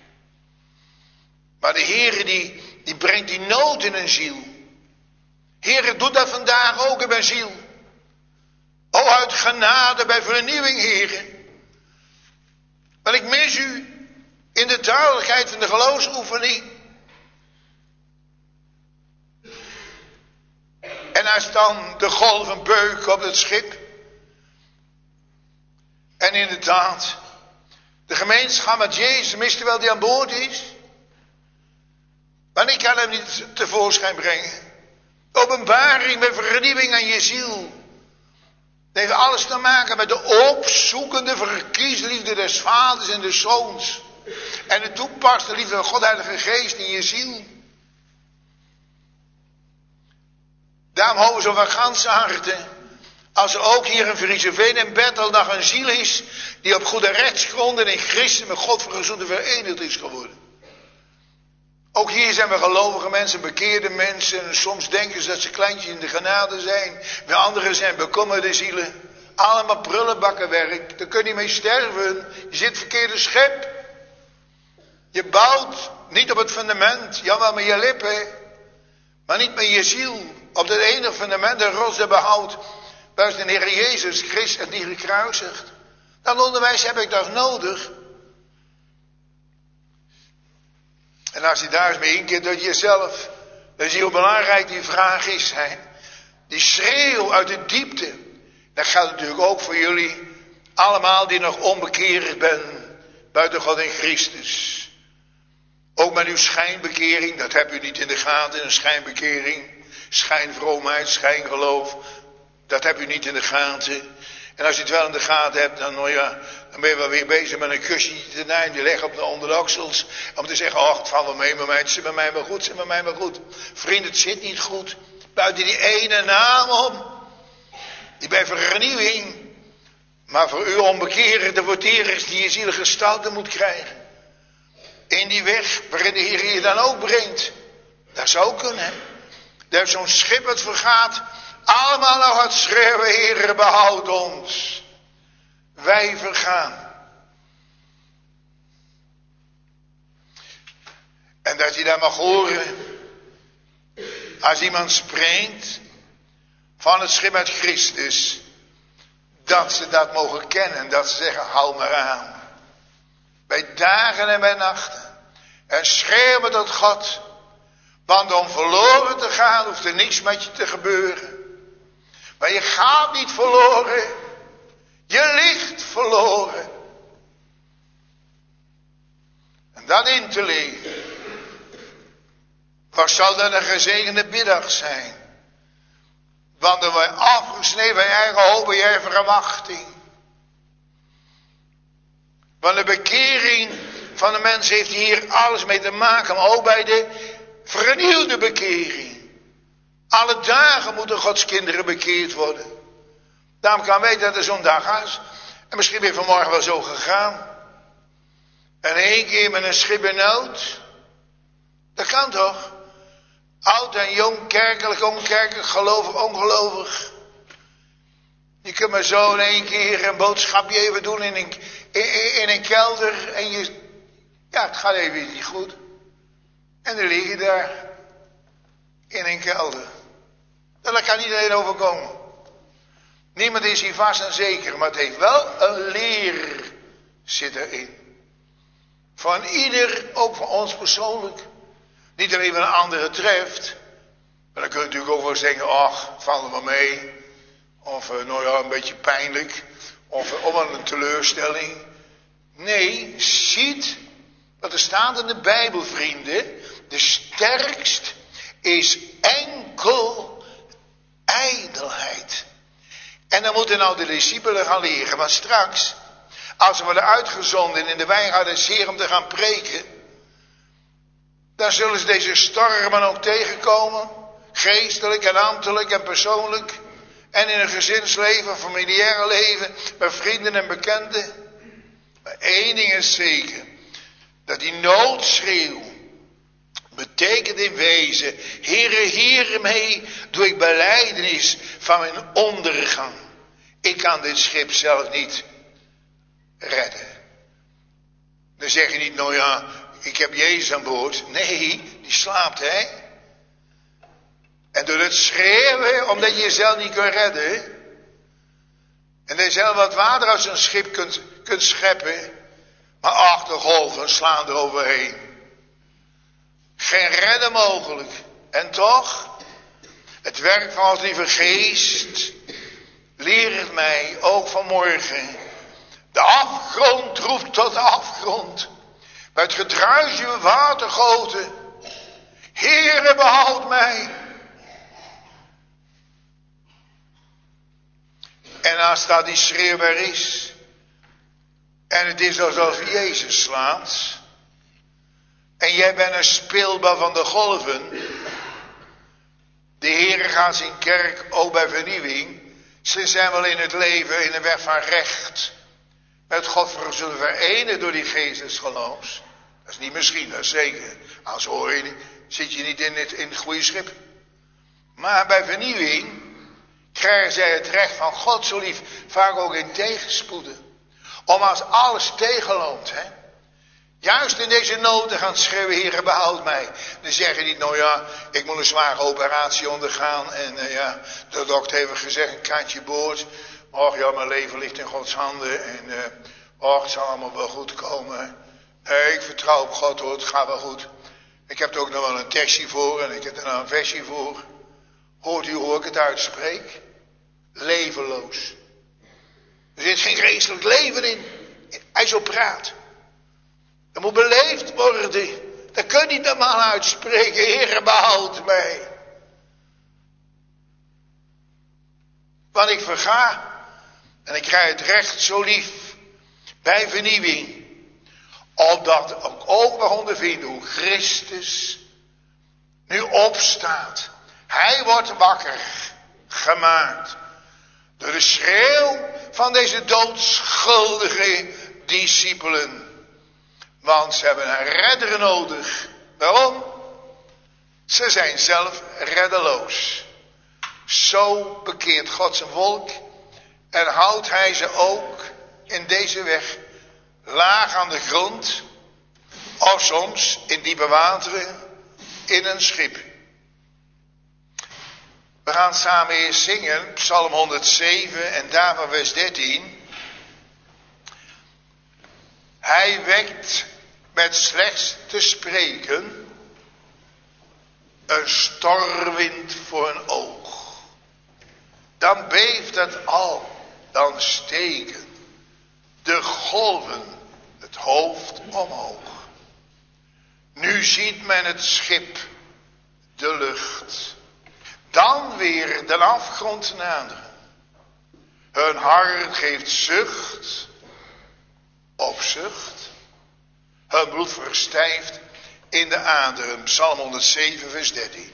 B: Maar de Heere die, die brengt die nood in een ziel. Heere, doe dat vandaag ook in mijn ziel. O, uit genade bij vernieuwing, Heere. Want ik mis u in de duidelijkheid van de geloofsoefening. En als dan de golven beuken op het schip. En inderdaad, de gemeenschap met Jezus, mist u wel die aan boord is. Maar ik kan hem niet tevoorschijn brengen. Openbaring met vernieuwing aan je ziel. Dat heeft alles te maken met de opzoekende verkiesliefde des vaders en des zoons. En de toepaste liefde van God Heilige Geest in je ziel. Daarom houden ze van ganse harten. Als er ook hier in Frieseveen en Bethel nog een ziel is, die op goede rechtsgronden in Christus met God vergezoende verenigd is geworden. Ook hier zijn we gelovige mensen, bekeerde mensen. En soms denken ze dat ze kleintjes in de genade zijn. Bij anderen zijn bekommerde zielen. Allemaal prullenbakkenwerk. Daar kun je niet mee sterven. Je zit verkeerde schep. Je bouwt niet op het fundament. Jawel met je lippen. Maar niet met je ziel. Op het enige fundament, de rots der behoud. Waar is de Heer Jezus Christus en die gekruisigd. Dat onderwijs heb ik toch nodig. En als je daar eens mee inkeert door jezelf, dan zie je hoe belangrijk die vraag is. Hè? Die schreeuw uit de diepte. Dat geldt natuurlijk ook voor jullie allemaal die nog onbekeerd ben buiten God in Christus. Ook met uw schijnbekering, dat heb u niet in de gaten, een schijnbekering. Schijnvroomheid, schijngeloof, dat heb u niet in de gaten. En als je het wel in de gaten hebt, dan, nou ja, dan ben je wel weer bezig met een kusje te naaien. Die legt op de onder de oksels. Om te zeggen, oh, het valt wel mee met mij. Het zit met mij maar goed, het zit met mij maar goed. Vriend, het zit niet goed. Buiten die ene naam om. Die bij vernieuwing. Maar voor u onbekeerde verterers die je zielige gestalte moet krijgen. In die weg waarin de Heer je dan ook brengt. Dat zou kunnen, hè. Dat is zo'n schip het vergaat. Allemaal nog het schreeuwen, Heer, behoud ons. Wij vergaan. En dat je dat mag horen. Als iemand spreekt van het schip met Christus. Dat ze dat mogen kennen. Dat ze zeggen, hou maar aan. Bij dagen en bij nachten. En schreeuwen tot God. Want om verloren te gaan hoeft er niks met je te gebeuren. Maar je gaat niet verloren. Je ligt verloren. En dat in te leven. Wat zal dat een gezegende middag zijn? Want dan word je afgesneden van je eigen hoop en je eigen verwachting. Want de bekering van de mens heeft hier alles mee te maken. Maar ook bij de vernieuwde bekering. Alle dagen moeten Gods kinderen bekeerd worden. Daarom kan weten dat er zo'n dag is. En misschien ben je vanmorgen wel zo gegaan. En één keer met een schip in nood. Dat kan toch? Oud en jong, kerkelijk, onkerkelijk, gelovig, ongelovig. Je kunt maar zo in één keer een boodschapje even doen in een, in, in een kelder. En je, ja, het gaat even niet goed. En dan lig je daar. In een kelder. Dat kan iedereen overkomen. Niemand is hier vast en zeker. Maar het heeft wel een leer zit erin. Van ieder, ook van ons persoonlijk. Niet alleen wat een andere treft. Maar dan kun je natuurlijk ook wel eens denken, ach, valt er wel mee. Of nou ja, een beetje pijnlijk. Of oh, wat een teleurstelling. Nee, ziet wat er staat in de Bijbel, vrienden. De sterkst is enkel ijdelheid. En dan moeten nou de discipelen gaan leren. Want straks, als we worden uitgezonden in de wijngaard des Heer om te gaan preken. Dan zullen ze deze stormen ook tegenkomen. Geestelijk en ambtelijk en persoonlijk. En in een gezinsleven, familiaire leven. Met vrienden en bekenden. Maar één ding is zeker. Dat die noodschreeuw. Betekent in wezen. Heere, hiermee doe ik belijdenis van mijn ondergang. Ik kan dit schip zelf niet redden. Dan zeg je niet, nou ja, ik heb Jezus aan boord. Nee, die slaapt, hè. En door het schreeuwen, omdat je jezelf niet kunt redden. En dat je zelf wat water uit zo'n schip kunt, kunt scheppen. Maar ach, de golven slaan er overheen. Geen redden mogelijk. En toch, het werk van ons lieve geest leert mij ook vanmorgen. De afgrond roept tot de afgrond. Bij het gedruis uw watergoten. Heere, behoud mij. En als dat die schreeuw er is. En het is alsof Jezus slaat. En jij bent een speelbal van de golven. De Heere gaat zijn kerk ook bij vernieuwing. Ze zijn wel in het leven in de weg van recht. Met God zullen verenigen door die geest des geloofs. Dat is niet misschien, dat is zeker. Als hoor je, zit je niet in het, in het goede schip. Maar bij vernieuwing krijgen zij het recht van God zo lief. Vaak ook in tegenspoeden. Om als alles tegenloopt, hè. Juist in deze nood te gaan schreeuwen, Heere, behoud mij. Dan zeg je niet, nou ja, ik moet een zware operatie ondergaan. En uh, ja, de dokter heeft gezegd, een kantje boord. Och ja, mijn leven ligt in Gods handen. En uh, och, het zal allemaal wel goed komen. Nee, ik vertrouw op God hoor, het gaat wel goed. Ik heb er ook nog wel een tekstje voor en ik heb er nog een versje voor. Hoort u hoe ik het uitspreek? Levenloos. Er zit geen geestelijk leven in. Hij zo praat. Dat moet beleefd worden. Dat kun je niet normaal uitspreken. Heere, behoud mij. Want ik verga. En ik krijg het recht zo lief. Bij vernieuwing. Opdat ik ook mag ondervinden hoe Christus nu opstaat. Hij wordt wakker gemaakt. Door de schreeuw van deze doodschuldige discipelen. Want ze hebben een redder nodig. Waarom? Ze zijn zelf reddeloos. Zo bekeert God zijn volk. En houdt hij ze ook in deze weg laag aan de grond. Of soms in diepe wateren in een schip. We gaan samen eerst zingen. Psalm honderdzeven en daarvan vers dertien. Hij wekt met slechts te spreken een stormwind voor een oog. Dan beeft het al, dan steken de golven het hoofd omhoog. Nu ziet men het schip, de lucht, dan weer de afgrond naderen. Hun hart geeft zucht op zucht. Hun bloed verstijft in de aderen. Psalm honderdzeven vers dertien.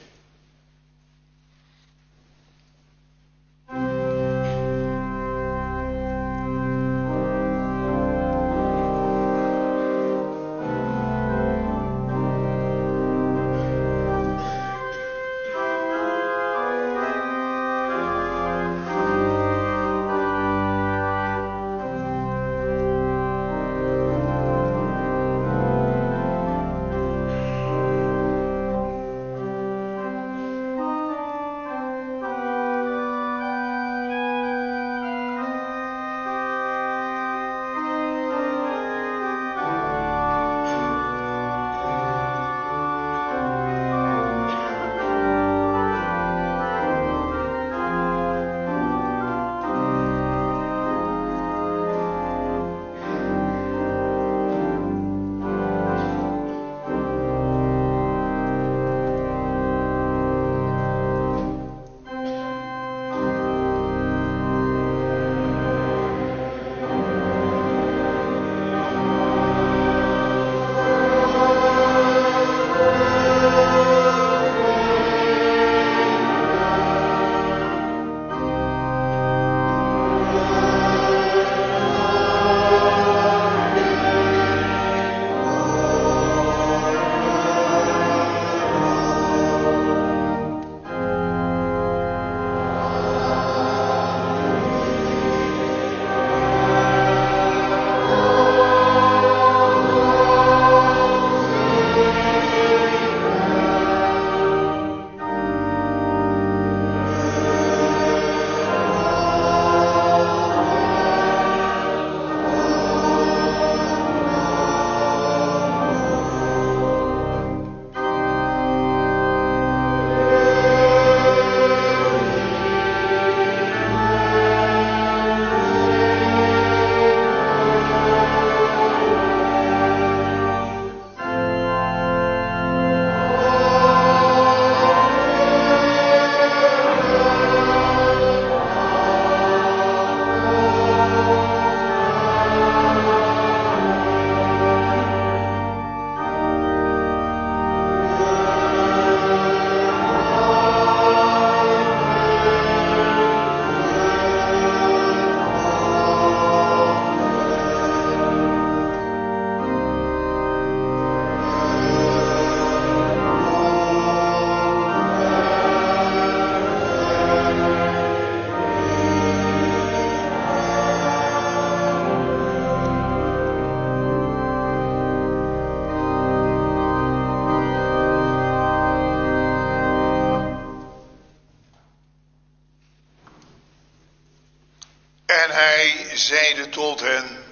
B: tot hen: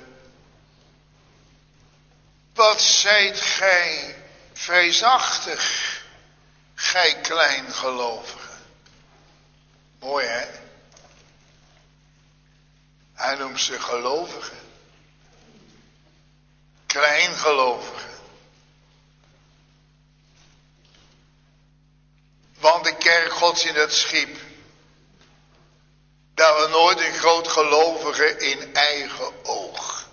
B: wat zijt gij vreesachtig, gij kleingelovigen. Mooi hè? Hij noemt ze gelovigen. Kleingelovigen. Want de kerk Gods in het schiep, dat we nooit een groot gelovige in eigen oog.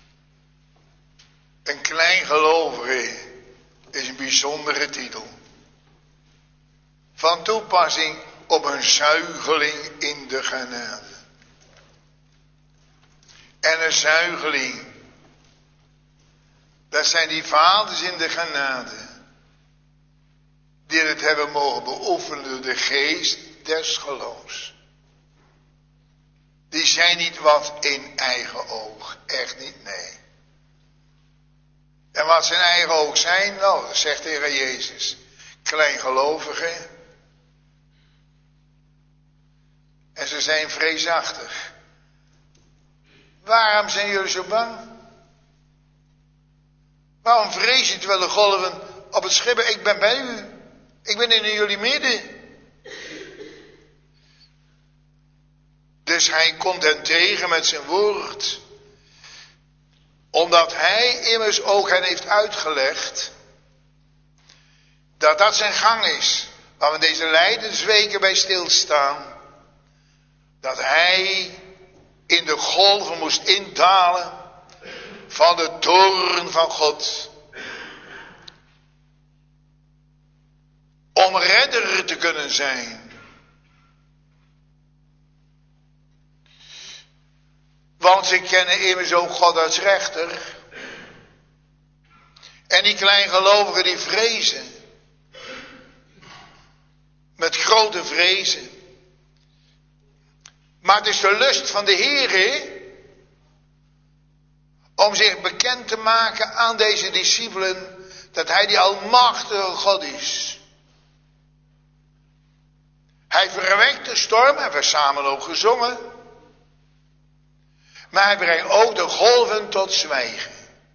B: Een klein gelovige is een bijzondere titel. Van toepassing op een zuigeling in de genade. En een zuigeling, dat zijn die vaders in de genade, die het hebben mogen beoefenen door de geest des geloofs. Die zijn niet wat in eigen oog, echt niet, nee. En wat zijn eigen oog zijn, nou, dat zegt de Heer Jezus, kleingelovigen. En ze zijn vreesachtig. Waarom zijn jullie zo bang? Waarom vrees je terwijl de golven op het schip? Ik ben bij u. Ik ben in jullie midden. Dus hij komt hen tegen met zijn woord. Omdat hij immers ook hen heeft uitgelegd dat dat zijn gang is. Waar we deze lijdensweken bij stilstaan. Dat hij in de golven moest indalen van de toorn van God. Om redder te kunnen zijn. Want ze kennen immers ook God als rechter. En die kleingelovigen die vrezen. Met grote vrezen. Maar het is de lust van de Heer om zich bekend te maken aan deze discipelen dat hij die almachtige God is. Hij verwekt de storm, hebben we samen ook gezongen. Maar hij brengt ook de golven tot zwijgen.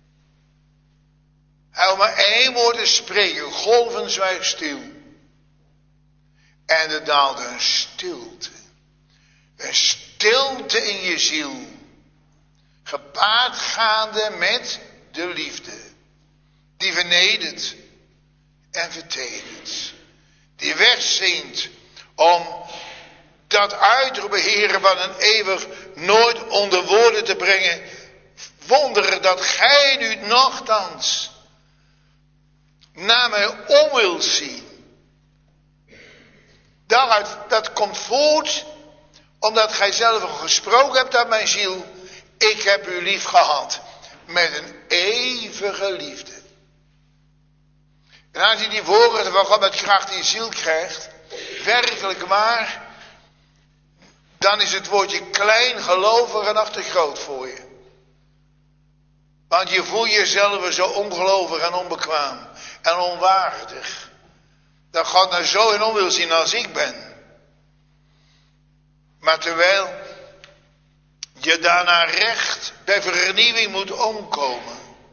B: Hij wil maar één woord te spreken, golven zwijg stil. En er daalt een stilte. Een stilte in je ziel. Gepaard gaande met de liefde. Die vernedert en vertedert. Die wegzinkt om dat uitroepen, Heere, van een eeuwig nooit onder woorden te brengen. Wonderen dat gij nu nochtans naar mij om wilt zien. Daaruit, dat komt voort omdat gij zelf al gesproken hebt aan mijn ziel. Ik heb u lief gehad met een eeuwige liefde. En als je die woorden van God met kracht in je ziel krijgt, werkelijk waar, dan is het woordje klein gelovig nog te groot voor je. Want je voelt jezelf zo ongelovig en onbekwaam en onwaardig. Dat God nou zo in om wil zien als ik ben. Maar terwijl je daarna recht bij vernieuwing moet omkomen,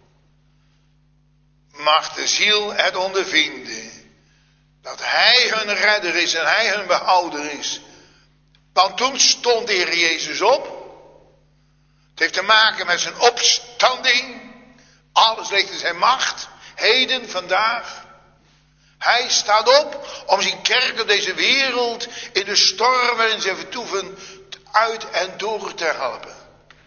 B: mag de ziel het ondervinden dat hij hun redder is en hij hun behouder is. Want toen stond de Heer Jezus op. Het heeft te maken met zijn opstanding. Alles ligt in zijn macht. Heden, vandaag. Hij staat op om zijn kerk op deze wereld in de storm waarin ze vertoeven uit en door te helpen.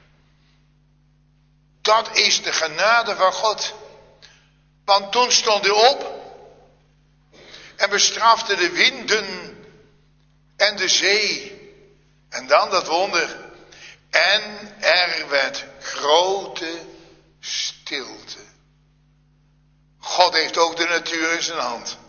B: Dat is de genade van God. Want toen stond hij op en bestrafte de winden en de zee. En dan dat wonder. En er werd grote stilte. God heeft ook de natuur in zijn hand.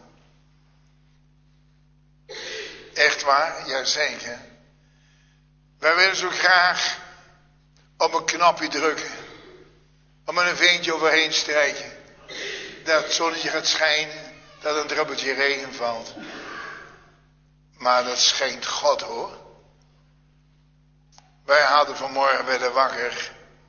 B: Echt waar? Jazeker. Wij willen zo graag op een knopje drukken. Om er een veentje overheen strijken. Dat het zonnetje gaat schijnen. Dat een druppeltje regen valt. Maar dat schijnt God hoor. Wij hadden vanmorgen werden wakker.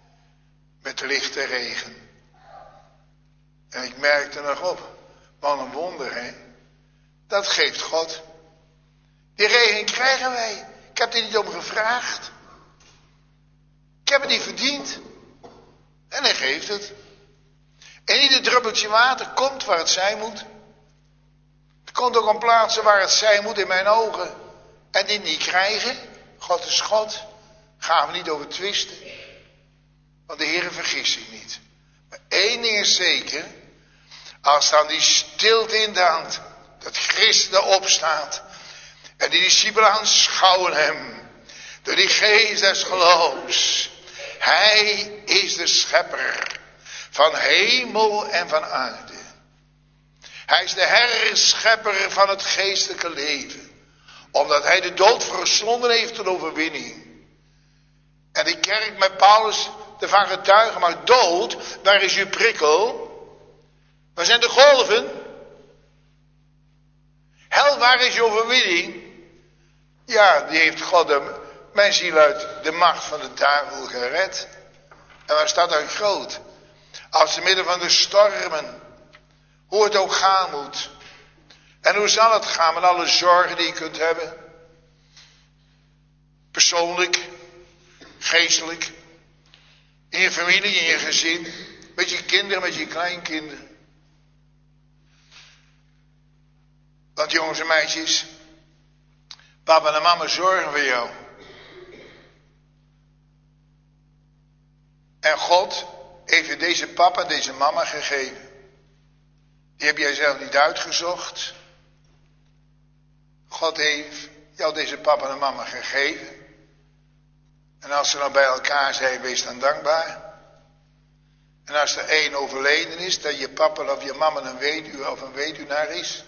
B: met lichte regen. En ik merkte nog op, wat een wonder, hè. Dat geeft God. Die regen krijgen wij. Ik heb er niet om gevraagd. Ik heb het niet verdiend. En hij geeft het. En ieder druppeltje water komt waar het zijn moet. Het komt ook op plaatsen waar het zijn moet in mijn ogen. En die niet krijgen. God is God. Gaan we niet over twisten. Want de Heer vergist zich niet. Maar één ding is zeker. Als dan die stilte in de hand. Dat Christus opstaat. En die discipelen aanschouwen hem. Door die geest des geloofs. Hij is de schepper. Van hemel en van aarde. Hij is de herschepper van het geestelijke leven. Omdat hij de dood verslonden heeft tot overwinning. En de kerk met Paulus ervan getuigen. Maar dood, waar is uw prikkel? Waar zijn de golven? Hel, waar is je overwinning? Ja, die heeft God de, mijn ziel uit de macht van de duivel gered. En waar staat dat groot? Als te midden van de stormen. Hoe het ook gaan moet. En hoe zal het gaan met alle zorgen die je kunt hebben? Persoonlijk. Geestelijk. In je familie, in je gezin. Met je kinderen, met je kleinkinderen. Want jongens en meisjes. Papa en mama zorgen voor jou. En God heeft je deze papa en deze mama gegeven. Die heb jij zelf niet uitgezocht. God heeft jou deze papa en mama gegeven. En als ze dan bij elkaar zijn, wees dan dankbaar. En als er één overleden is, dat je papa of je mama een weduwe of een weduwnaar is.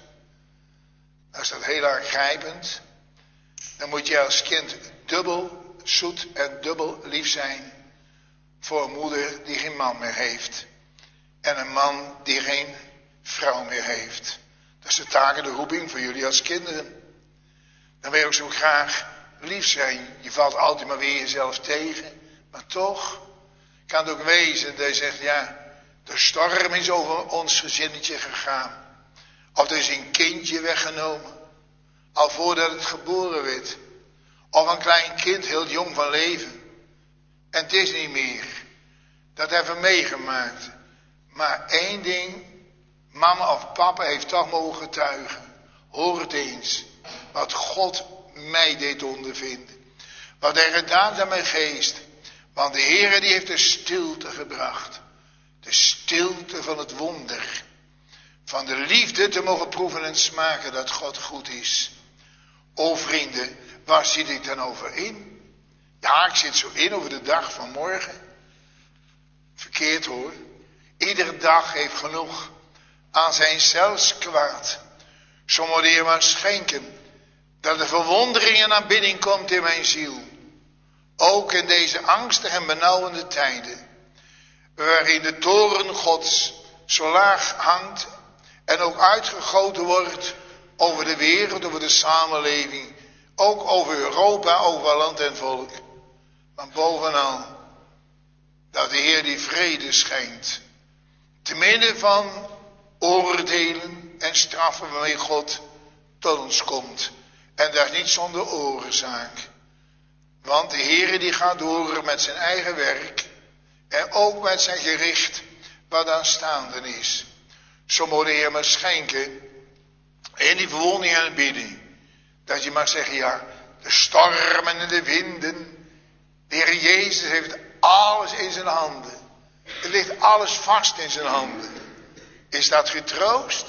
B: Dan is dat heel aangrijpend. Dan moet je als kind dubbel zoet en dubbel lief zijn. Voor een moeder die geen man meer heeft. En een man die geen vrouw meer heeft. Dat is de taak en de roeping voor jullie als kinderen. Dan wil je ook zo graag lief zijn. Je valt altijd maar weer jezelf tegen. Maar toch kan het ook wezen dat je zegt, ja, de storm is over ons gezinnetje gegaan. Of er is een kindje weggenomen. Al voordat het geboren werd. Of een klein kind heel jong van leven. En het is niet meer. Dat hebben we meegemaakt. Maar één ding. Mama of papa heeft toch mogen getuigen. Hoor het eens. Wat God mij deed ondervinden. Wat hij gedaan heeft aan mijn geest. Want de Heer die heeft de stilte gebracht. De stilte van het wonder. Van de liefde te mogen proeven en smaken dat God goed is. O vrienden, waar zit ik dan over in? Ja, ik zit zo in over de dag van morgen. Verkeerd hoor. Iedere dag heeft genoeg aan zijn zelfs kwaad. Zo moet je maar schenken dat de verwondering en aanbidding komt in mijn ziel. Ook in deze angstige en benauwende tijden. Waarin de toren Gods zo laag hangt en ook uitgegoten wordt over de wereld, over de samenleving. Ook over Europa, over land en volk. Maar bovenal dat de Heer die vrede schenkt. Te midden van oordelen en straffen waarmee God tot ons komt. En dat is niet zonder oorzaak. Want de Heer die gaat door met zijn eigen werk. En ook met zijn gericht wat aanstaande is. Zo moet de Heer maar schenken. In die verwonding en bidding. Dat je mag zeggen, ja, de stormen en de winden. De Heer Jezus heeft alles in zijn handen. Er ligt alles vast in zijn handen. Is dat getroost?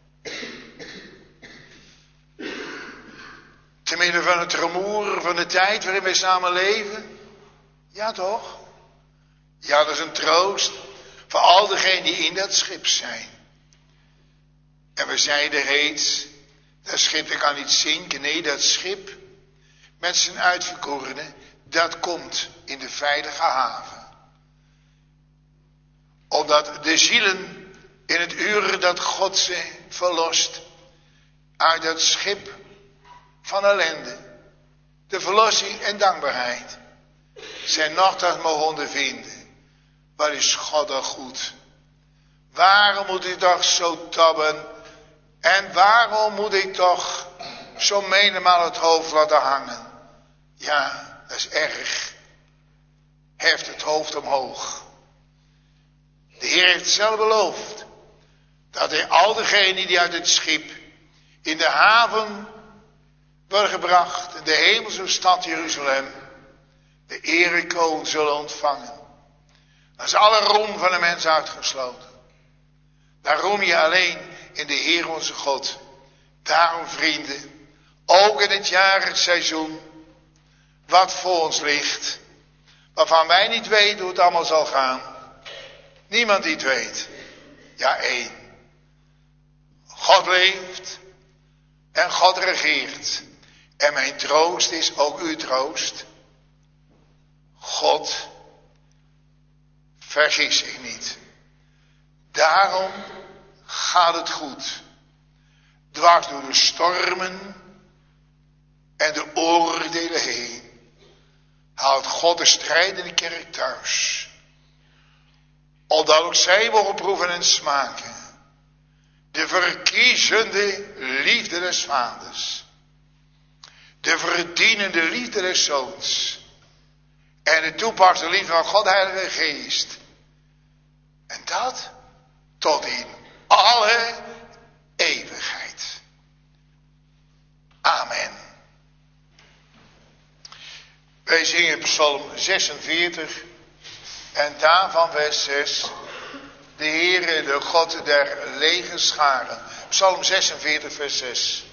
B: Te midden van het rumoer van de tijd waarin wij samen leven? Ja toch? Ja, dat is een troost voor al degenen die in dat schip zijn. En we zeiden reeds, dat schip dat kan niet zinken. Nee, dat schip met zijn uitverkorenen, dat komt in de veilige haven. Opdat de zielen in het uur dat God ze verlost uit dat schip van ellende, de verlossing en dankbaarheid, zijn nogthans mogen ondervinden. Wat is God dan goed? Waarom moet ik toch zo tabben? En waarom moet ik toch zo menigmaal het hoofd laten hangen? Ja, dat is erg. Heft het hoofd omhoog. De Heer heeft zelf beloofd dat hij al degenen die uit het schip in de haven worden gebracht, in de hemelse stad Jeruzalem, de erekroon zullen ontvangen. Dan is alle roem van de mens uitgesloten. Daar roem je alleen in de Heer onze God. Daarom vrienden, ook in het jarenseizoen, wat voor ons ligt, waarvan wij niet weten hoe het allemaal zal gaan. Niemand die het weet. Ja, één. God leeft en God regeert. En mijn troost is ook uw troost. God vergis zich niet. Daarom gaat het goed. Dwars door de stormen en de oordelen heen haalt God de strijd in de kerk thuis. Opdat ook zij mogen proeven en smaken de verkiezende liefde des vaders, de verdienende liefde des zoons en de toepassende liefde van God Heilige Geest. En dat tot in alle eeuwigheid. Amen. Wij zingen Psalm zesenveertig en daarvan vers zes. De Heere, de God der legerscharen. Psalm zesenveertig vers zes.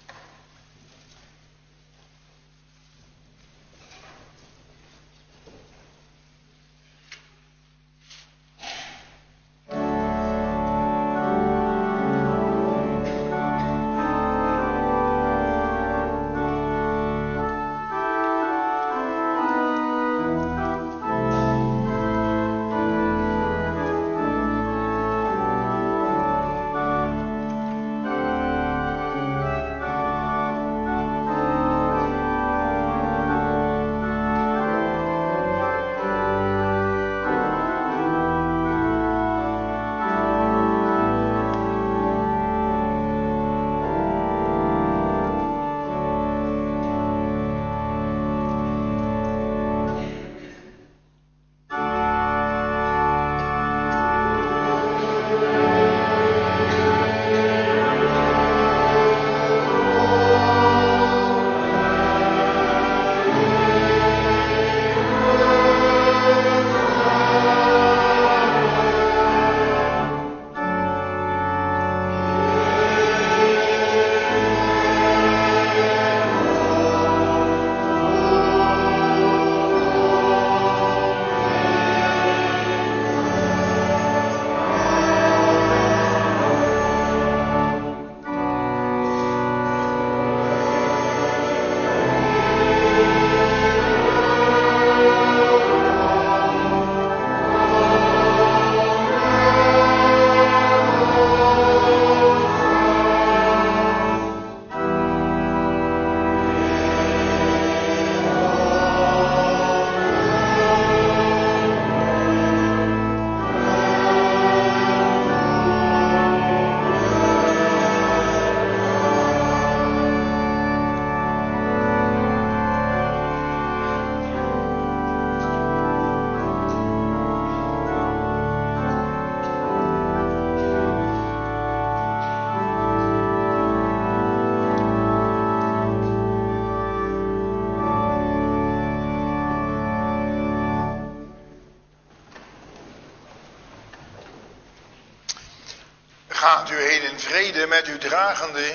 B: Gaat u heen in vrede met uw dragende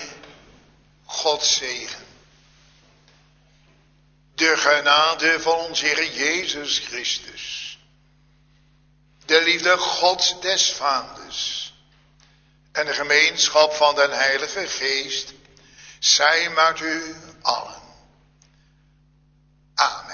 B: God zegen. De genade van onze Heer Jezus Christus. De liefde God des Vaders. En de gemeenschap van den Heilige Geest. Zij met u allen. Amen.